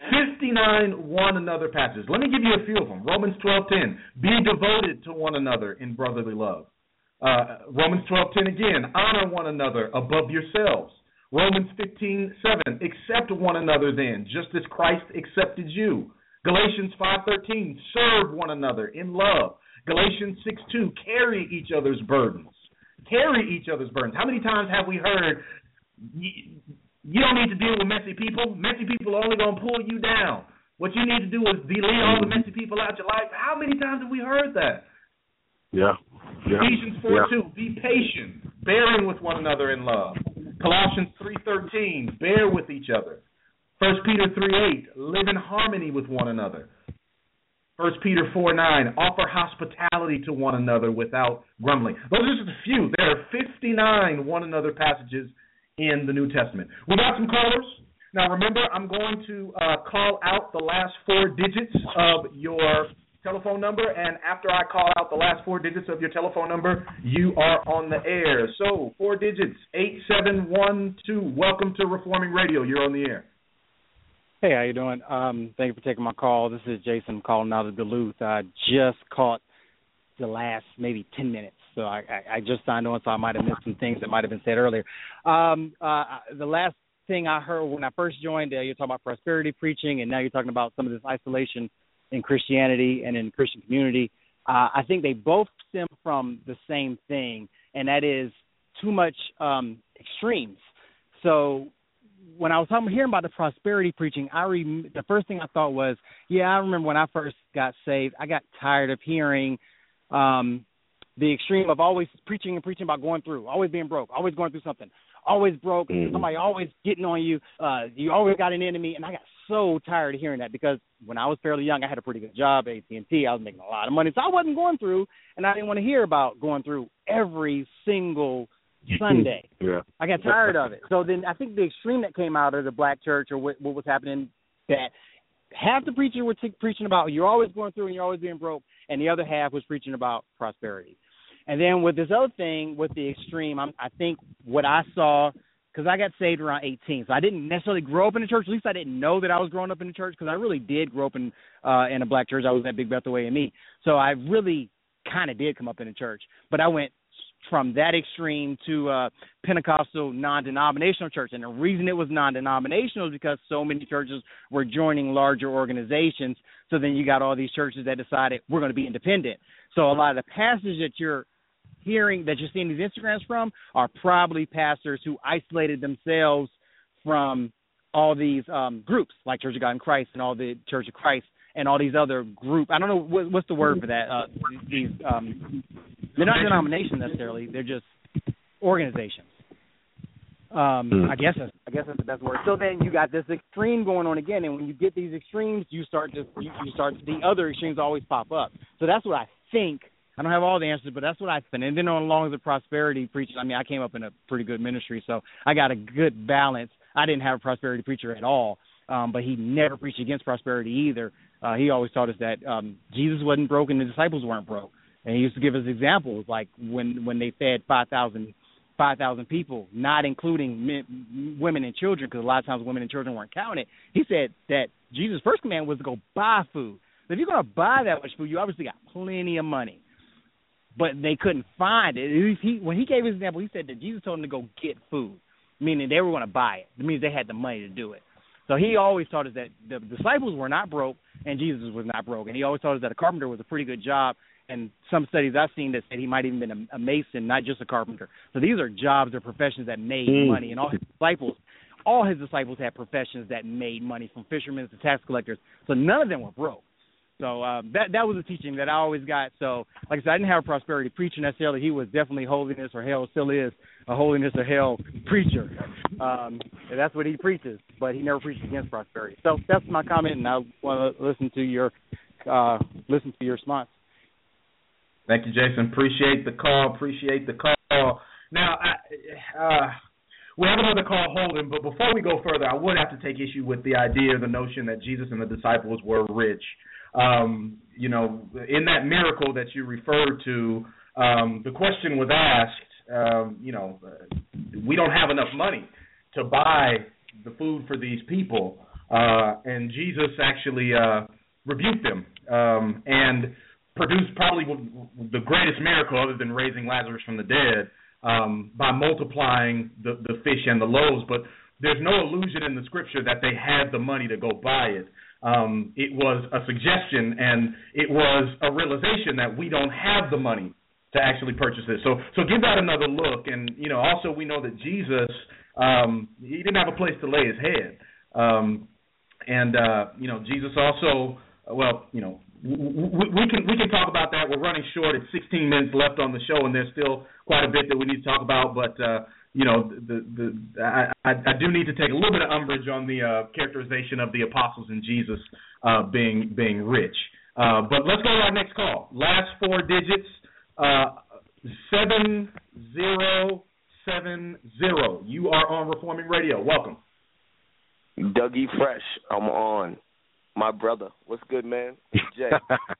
59 one another passages. Let me give you a few of them. Romans 12:10, be devoted to one another in brotherly love. Romans 12:10 again, honor one another above yourselves. Romans 15:7, accept one another then, just as Christ accepted you. Galatians 5:13, serve one another in love. Galatians 6:2, carry each other's burdens. Carry each other's burdens. How many times have we heard, you don't need to deal with messy people. Messy people are only going to pull you down. What you need to do is delete all the messy people out your life. How many times have we heard that? Yeah. Ephesians 4:2, be patient, bearing with one another in love. Colossians 3:13, bear with each other. 1 Peter 3:8, live in harmony with one another. 1 Peter 4:9, offer hospitality to one another without grumbling. Those are just a few. There are 59 one another passages in the New Testament. We got some callers. Now remember, I'm going to call out the last 4 digits of your telephone number, and after I call out the last 4 digits of your telephone number, you are on the air. So 4 digits, 8712. Welcome to Reforming Radio. You're on the air. Hey, how you doing? Thank you for taking my call. This is Jason calling out of Duluth. I just caught the last maybe 10 minutes, so I just signed on, so I might have missed some things that might have been said earlier. The last thing I heard when I first joined, you're talking about prosperity preaching, and now you're talking about some of this isolation in Christianity and in the Christian community. I think they both stem from the same thing, and that is too much extremes. So when I was hearing about the prosperity preaching, the first thing I thought was, I remember when I first got saved, I got tired of hearing the extreme of always preaching about going through, always being broke, always going through something, always broke, somebody always getting on you, you always got an enemy, and I got so tired of hearing that because when I was fairly young, I had a pretty good job at AT&T. I was making a lot of money, so I wasn't going through, and I didn't want to hear about going through every single Sunday. I got tired of it. So then I think the extreme that came out of the black church or what was happening, that half the preachers were preaching about you're always going through and you're always being broke, and the other half was preaching about prosperity. And then with this other thing, with the extreme, I think what I saw, because I got saved around 18, so I didn't necessarily grow up in the church. At least I didn't know that I was growing up in the church, because I really did grow up in a black church. I was at Big Bethel A&E. So I really kind of did come up in the church. But I went from that extreme to Pentecostal non-denominational church. And the reason it was non-denominational is because so many churches were joining larger organizations. So then you got all these churches that decided we're going to be independent. So a lot of the pastors that you're hearing, that you're seeing these Instagrams from, are probably pastors who isolated themselves from all these groups, like Church of God in Christ and all the Church of Christ and all these other groups. I don't know what's the word for that. They're not denominations necessarily. They're just organizations. I guess that's the best word. So then you got this extreme going on again, and when you get these extremes, you start the other extremes always pop up. So that's what I think. I don't have all the answers, but that's what I think. And then along with the prosperity preaching, I mean, I came up in a pretty good ministry, so I got a good balance. I didn't have a prosperity preacher at all, but he never preached against prosperity either. He always taught us that Jesus wasn't broke and the disciples weren't broke. And he used to give us examples, like when they fed 5,000 people, not including women and children, because a lot of times women and children weren't counted. He said that Jesus' first command was to go buy food. So if you're going to buy that much food, you obviously got plenty of money. But they couldn't find it. When he gave his example, he said that Jesus told them to go get food, meaning they were going to buy it. It means they had the money to do it. So he always taught us that the disciples were not broke and Jesus was not broke. And he always taught us that a carpenter was a pretty good job. And some studies I've seen that said he might even been a mason, not just a carpenter. So these are jobs or professions that made money. And all his disciples had professions that made money, from fishermen to tax collectors. So none of them were broke. So that was a teaching that I always got. So, like I said, I didn't have a prosperity preacher necessarily. He was definitely holiness or hell, still is a holiness or hell preacher. And that's what he preaches, but he never preached against prosperity. So that's my comment, and I want to listen to your response. Thank you, Jason. Appreciate the call. Now, we have another call holding, but before we go further, I would have to take issue with the idea, the notion that Jesus and the disciples were rich. In that miracle that you referred to, the question was asked, we don't have enough money to buy the food for these people. And Jesus actually rebuked them and produced probably the greatest miracle other than raising Lazarus from the dead by multiplying the fish and the loaves. But there's no allusion in the scripture that they had the money to go buy it. It was a suggestion, and it was a realization that we don't have the money to actually purchase this. So give that another look. And, also we know that Jesus, he didn't have a place to lay his head. Jesus also, we can talk about that. We're running short. It's 16 minutes left on the show, and there's still quite a bit that we need to talk about. But I do need to take a little bit of umbrage on the characterization of the apostles and Jesus being rich. But let's go to our next call. Last four digits, 7070. You are on Reforming Radio. Welcome. Dougie Fresh, I'm on. My brother. What's good, man? Jay.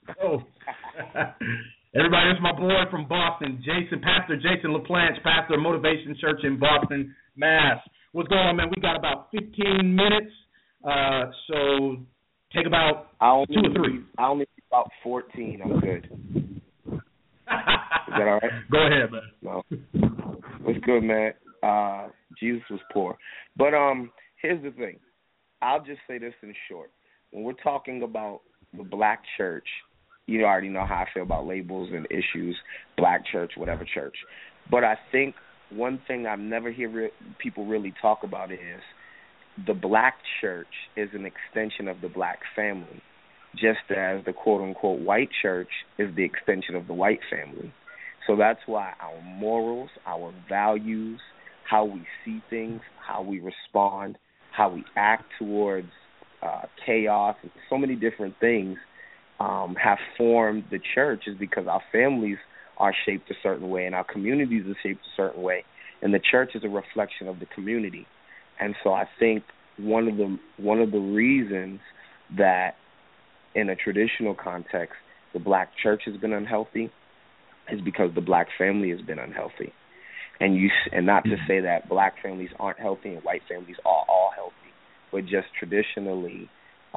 Everybody, it's my boy from Boston, Pastor Jason LaPlante, pastor of Motivation Church in Boston, Mass. What's going on, man? We got about 15 minutes. So take about 2 or 3. I only need about 14. I'm good. Is that all right? Go ahead, man. No. What's good, man? Jesus was poor. But here's the thing. I'll just say this in short. When we're talking about the black church, you already know how I feel about labels and issues, black church, whatever church. But I think one thing I've never heard people really talk about is the black church is an extension of the black family, just as the quote-unquote white church is the extension of the white family. So that's why our morals, our values, how we see things, how we respond, how we act towards chaos, and so many different things have formed the church is because our families are shaped a certain way and our communities are shaped a certain way, and the church is a reflection of the community. And so I think one of the reasons that in a traditional context the black church has been unhealthy is because the black family has been unhealthy. And not to say that black families aren't healthy and white families are all healthy, but just traditionally,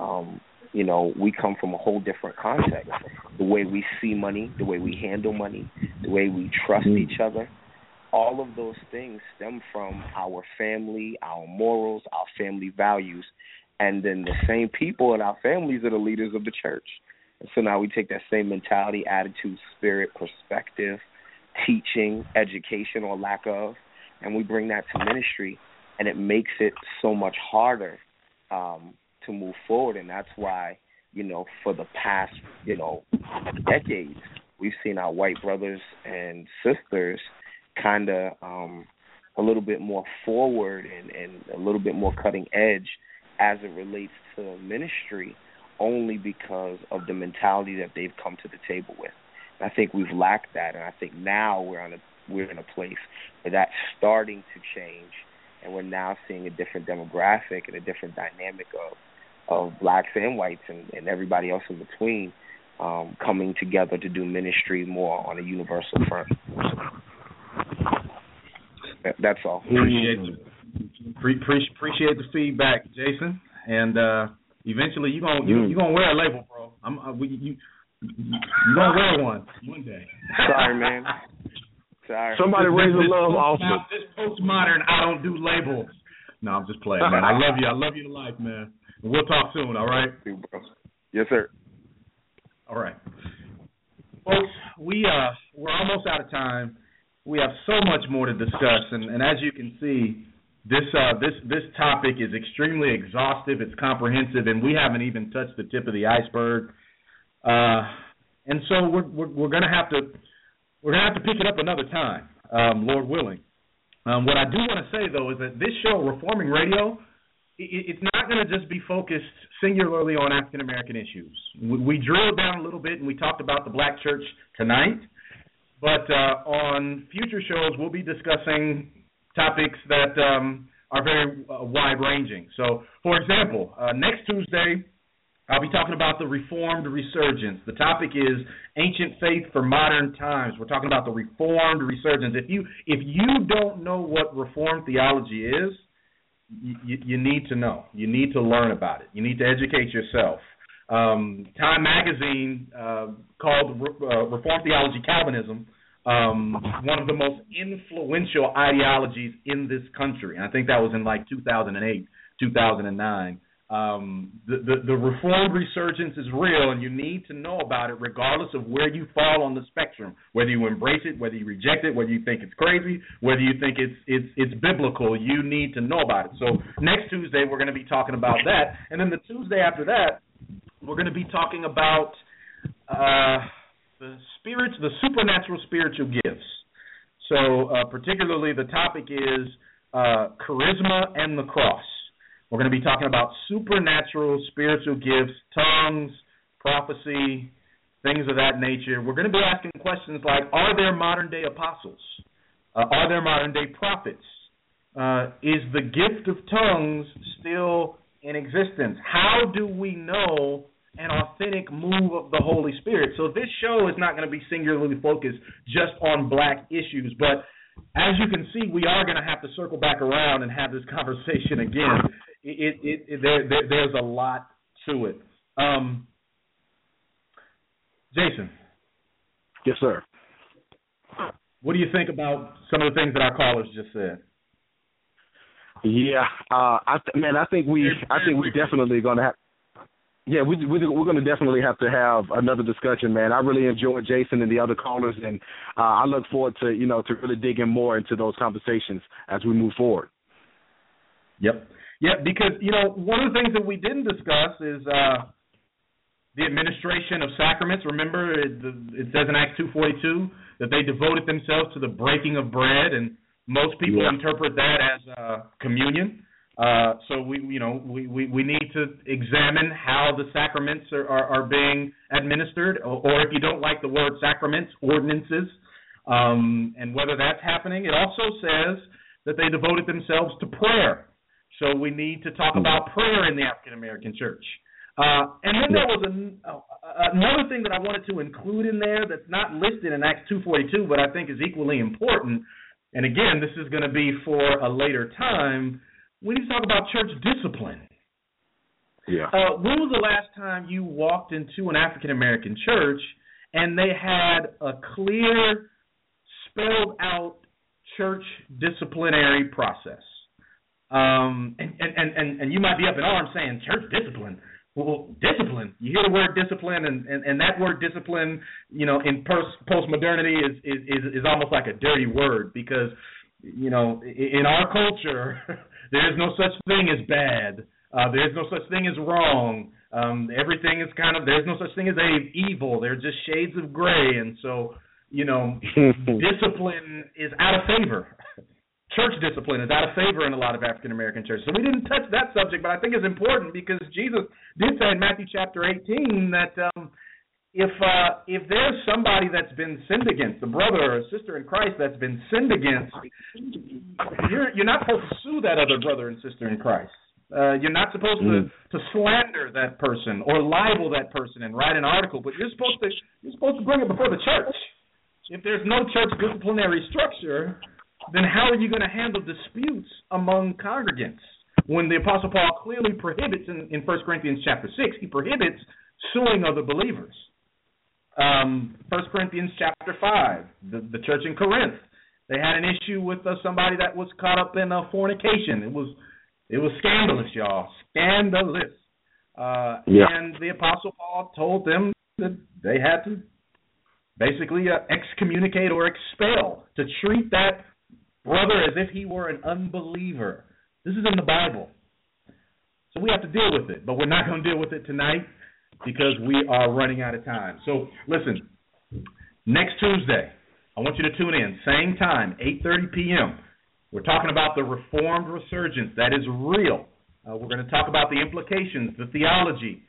we come from a whole different context. The way we see money, the way we handle money, the way we trust each other, all of those things stem from our family, our morals, our family values, and then the same people in our families are the leaders of the church. And so now we take that same mentality, attitude, spirit, perspective, teaching, education or lack of, and we bring that to ministry, and it makes it so much harder to move forward. And that's why, for the past, decades, we've seen our white brothers and sisters kind of a little bit more forward and a little bit more cutting edge as it relates to ministry, only because of the mentality that they've come to the table with. And I think we've lacked that, and I think now we're in a place where that's starting to change, and we're now seeing a different demographic and a different dynamic of blacks and whites and everybody else in between coming together to do ministry more on a universal front. That's all. Appreciate the feedback, Jason. And eventually you're gonna wear a label, bro. You're gonna wear one day. Sorry, man. Sorry. Somebody raise a love also. This postmodern, I don't do labels. No, I'm just playing, man. I love you. I love you to life, man. We'll talk soon, all right? Yes, sir. All right. Folks, we're almost out of time. We have so much more to discuss, and as you can see, this topic is extremely exhaustive. It's comprehensive, and we haven't even touched the tip of the iceberg. And so we're gonna have to pick it up another time, Lord willing. What I do want to say though is that this show, Reforming Radio, it's not going to just be focused singularly on African American issues. We drilled down a little bit and we talked about the black church tonight. But on future shows, we'll be discussing topics that are very wide-ranging. So, for example, next Tuesday, I'll be talking about the Reformed Resurgence. The topic is Ancient Faith for Modern Times. We're talking about the Reformed Resurgence. If you don't know what Reformed theology is, you need to know. You need to learn about it. You need to educate yourself. Time Magazine called Reformed Theology Calvinism one of the most influential ideologies in this country. And I think that was in like 2008, 2009. The Reformed resurgence is real, and you need to know about it regardless of where you fall on the spectrum, whether you embrace it, whether you reject it, whether you think it's crazy, whether you think it's biblical. You need to know about it. So next Tuesday we're going to be talking about that, and then the Tuesday after that we're going to be talking about the supernatural spiritual gifts. So particularly the topic is charisma and the cross. We're going to be talking about supernatural spiritual gifts, tongues, prophecy, things of that nature. We're going to be asking questions like, are there modern-day apostles? Are there modern-day prophets? Is the gift of tongues still in existence? How do we know an authentic move of the Holy Spirit? So this show is not going to be singularly focused just on black issues, but as you can see, we are going to have to circle back around and have this conversation again. there's a lot to it. Jason. Yes, sir. What do you think about some of the things that our callers just said? Yeah, I think we definitely gonna have. Yeah, we're going to definitely have to have another discussion, man. I really enjoyed Jason and the other callers, and I look forward to to really digging more into those conversations as we move forward. Yep. Yeah, because one of the things that we didn't discuss is the administration of sacraments. Remember, it says in Acts 2:42 that they devoted themselves to the breaking of bread, and most people interpret that as communion. So we need to examine how the sacraments are being administered, or if you don't like the word sacraments, ordinances, and whether that's happening. It also says that they devoted themselves to prayer. So we need to talk about prayer in the African American church. And then there was another thing that I wanted to include in there that's not listed in Acts 2:42, but I think is equally important. And again, this is going to be for a later time. We need to talk about church discipline. Yeah. When was the last time you walked into an African American church and they had a clear, spelled out church disciplinary process? And you might be up in arms saying church discipline. Well, discipline. You hear the word discipline, and that word discipline, in post-modernity is almost like a dirty word because, in our culture, there is no such thing as bad. There is no such thing as wrong. Everything is there's no such thing as evil. They're just shades of gray. And so, discipline is out of favor. Church discipline is out of favor in a lot of African-American churches. So we didn't touch that subject, but I think it's important because Jesus did say in Matthew chapter 18 that if there's somebody that's been sinned against, a brother or a sister in Christ that's been sinned against, you're not supposed to sue that other brother and sister in Christ. You're not supposed to slander that person or libel that person and write an article, but you're supposed to bring it before the church. If there's no church disciplinary structure, then how are you going to handle disputes among congregants when the Apostle Paul clearly prohibits in 1 Corinthians chapter 6, he prohibits suing other believers. 1 Corinthians chapter 5, the church in Corinth, they had an issue with somebody that was caught up in fornication. It was scandalous, y'all, scandalous. And the Apostle Paul told them that they had to basically excommunicate or expel, to treat that brother as if he were an unbeliever. This is in the Bible. So we have to deal with it, but we're not going to deal with it tonight because we are running out of time. So listen, next Tuesday, I want you to tune in, same time, 8:30 p.m. We're talking about the Reformed resurgence. That is real. We're going to talk about the implications, the theology,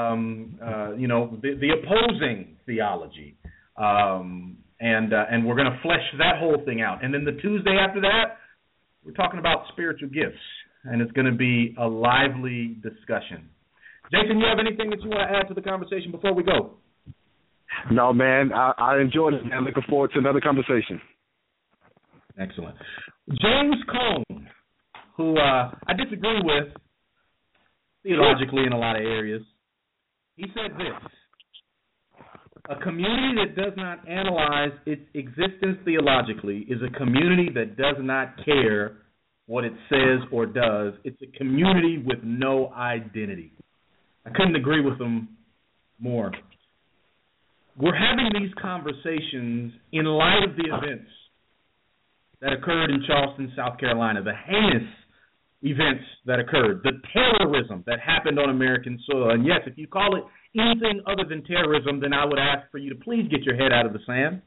the opposing theology. And we're going to flesh that whole thing out. And then the Tuesday after that, we're talking about spiritual gifts, and it's going to be a lively discussion. Jason, you have anything that you want to add to the conversation before we go? No, man. I enjoyed it, man. Looking forward to another conversation. Excellent. James Cone, who I disagree with theologically in a lot of areas, he said this: a community that does not analyze its existence theologically is a community that does not care what it says or does. It's a community with no identity. I couldn't agree with him more. We're having these conversations in light of the events that occurred in Charleston, South Carolina, the heinous events that occurred, the terrorism that happened on American soil. And yes, if you call it anything other than terrorism, then I would ask for you to please get your head out of the sand.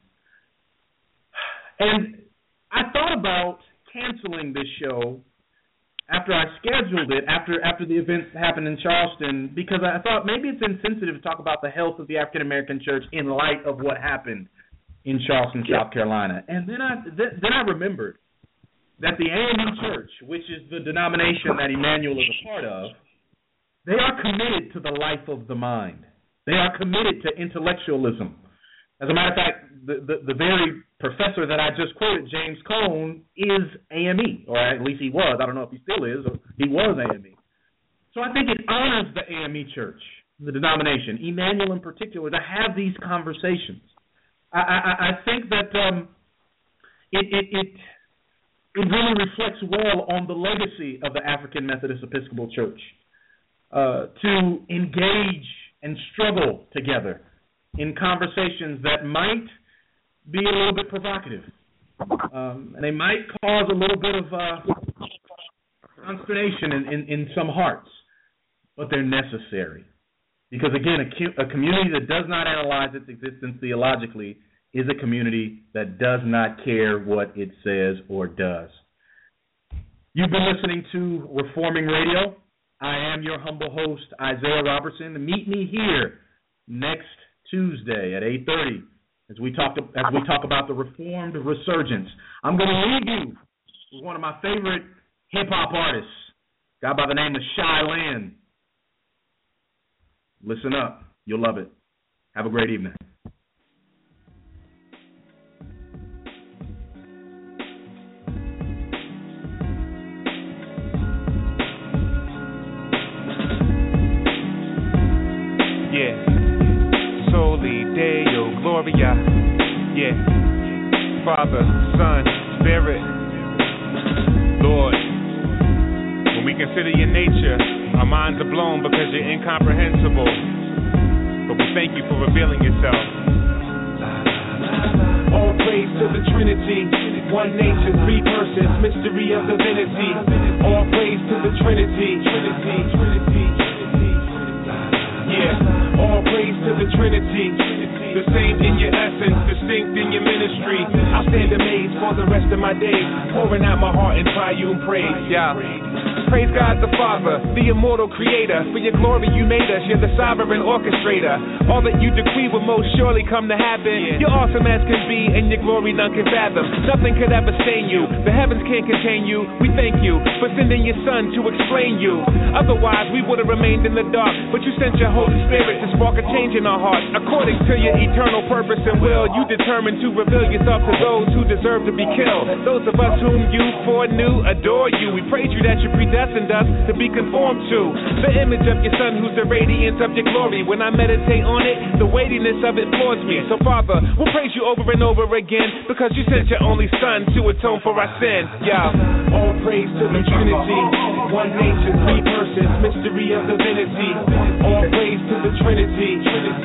And I thought about canceling this show after I scheduled it, after the events happened in Charleston, because I thought maybe it's insensitive to talk about the health of the African-American church in light of what happened in Charleston, South Carolina. And then I remembered that the AME Church, which is the denomination that Emmanuel is a part of, they are committed to the life of the mind. They are committed to intellectualism. As a matter of fact, the very professor that I just quoted, James Cone, is AME, or at least he was. I don't know if he still is. Or he was AME. So I think it honors the AME Church, the denomination, Emmanuel in particular, to have these conversations. I think that it really reflects well on the legacy of the African Methodist Episcopal Church to engage and struggle together in conversations that might be a little bit provocative. And they might cause a little bit of consternation in some hearts, but they're necessary. Because, again, a community that does not analyze its existence theologically is a community that does not care what it says or does. You've been listening to Reforming Radio. I am your humble host, Isaiah Robertson. Meet me here next Tuesday at 8:30 as we talk about the Reformed resurgence. I'm going to leave you with one of my favorite hip-hop artists, a guy by the name of Shy Land. Listen up. You'll love it. Have a great evening. Yeah. Soli Deo Gloria. Yeah. Father, Son, Spirit. Lord, when we consider your nature, our minds are blown because you're incomprehensible. But we thank you for revealing yourself. All praise to the Trinity, one nature, three persons, mystery of divinity. All praise to the Trinity, yeah. All praise to the Trinity, the same in your essence, distinct in your ministry. I'll stand amazed for the rest of my days, pouring out my heart in triune praise. Yeah. Praise God the Father, the immortal creator. For your glory you made us, you're the sovereign orchestrator. All that you decree will most surely come to happen. You're awesome as can be, and your glory none can fathom. Nothing could ever stain you, the heavens can't contain you. We thank you for sending your Son to explain you. Otherwise we would have remained in the dark, but you sent your Holy Spirit to spark a change in our hearts. According to your eternal purpose and will, you determined to reveal yourself to those who deserve to be killed. Those of us whom you foreknew adore you. We praise you that you predestined us to be conformed to the image of your Son, who's the radiance of your glory. When I meditate on it, the weightiness of it floors me. So Father, we'll praise you over and over again, because you sent your only Son to atone for our sin. Yeah. All praise to the Trinity, one nature, three persons, mystery of divinity. All praise to the Trinity.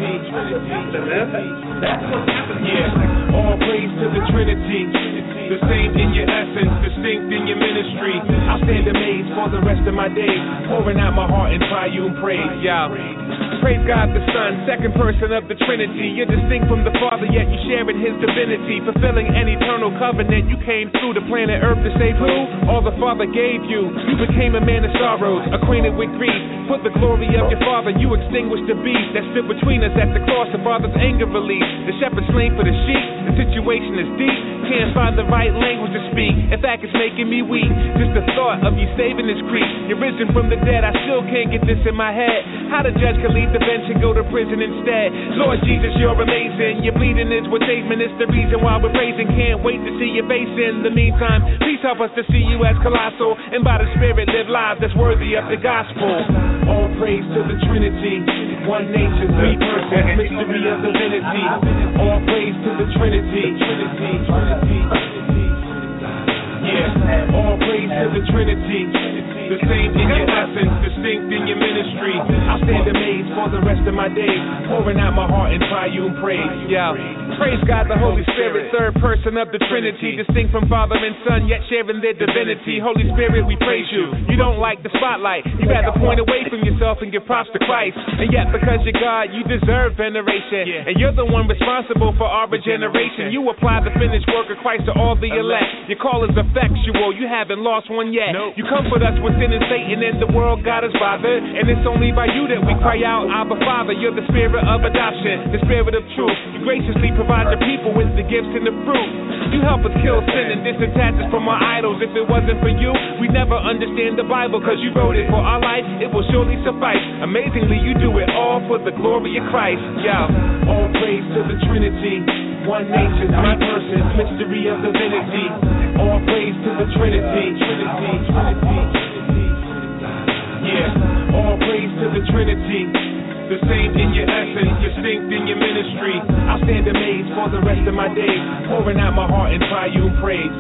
That's what's happening. Yeah. All praise to the Trinity, the same in your essence, distinct in your ministry. I'll stand amazed for the rest of my days, pouring out my heart in triune praise. Yeah. Praise God the Son, second person of the Trinity. You're distinct from the Father, yet you share in His divinity. Fulfilling an eternal covenant, you came through the planet Earth to save who? All the Father gave you. You became a man of sorrows, acquainted with grief. Put the glory of your Father, you extinguished the beast that stood between us at the cross. The Father's anger released, the shepherd slain for the sheep. The situation is deep, can't find the right language to speak. In fact, it's making me weak. Just the thought of you saving this creep. You're risen from the dead, I still can't get this in my head. How the judge can leave the bench and go to prison instead. Lord Jesus, you're amazing. Your bleeding is what saves me. It's the reason why we're praising. Can't wait to see your face in the meantime. Please help us to see you as colossal, and by the Spirit live lives that's worthy of the gospel. All praise to the Trinity, one nature, three persons, mystery of divinity. All praise to the Trinity. Yeah. All praise to the Trinity, the same in your essence, distinct in your ministry. I'll stand amazed for the rest of my days, pouring out my heart in triune praise. Yeah. Praise God the Holy Spirit, third person of the Trinity, distinct from Father and Son, yet sharing their divinity. Holy Spirit, we praise you. You don't like the spotlight, you rather point away from yourself and give props to Christ. And yet because you're God, you deserve veneration, and you're the one responsible for our regeneration. You apply the finished work of Christ to all the elect. Your call is effectual, you haven't lost one yet. You comfort us with sin and Satan, and the world got us bothered, and it's only by you that we cry out, Abba Father. You're the Spirit of adoption, the Spirit of truth. You graciously provide the people with the gifts and the fruit. You help us kill sin and disattach us from our idols. If it wasn't for you, we'd never understand the Bible, because you wrote it for our life, it will surely suffice. Amazingly, you do it all for the glory of Christ. Yeah. All praise to the Trinity, one nature, three persons, mystery of divinity. All praise to the Trinity. Yeah. All praise to the Trinity. The same in your essence, distinct in your ministry. I'll stand amazed for the rest of my days, pouring out my heart in triune praise.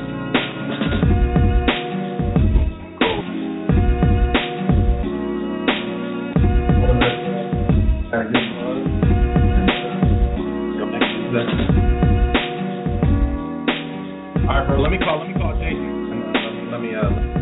All right, bro. Let me call Jason. Let me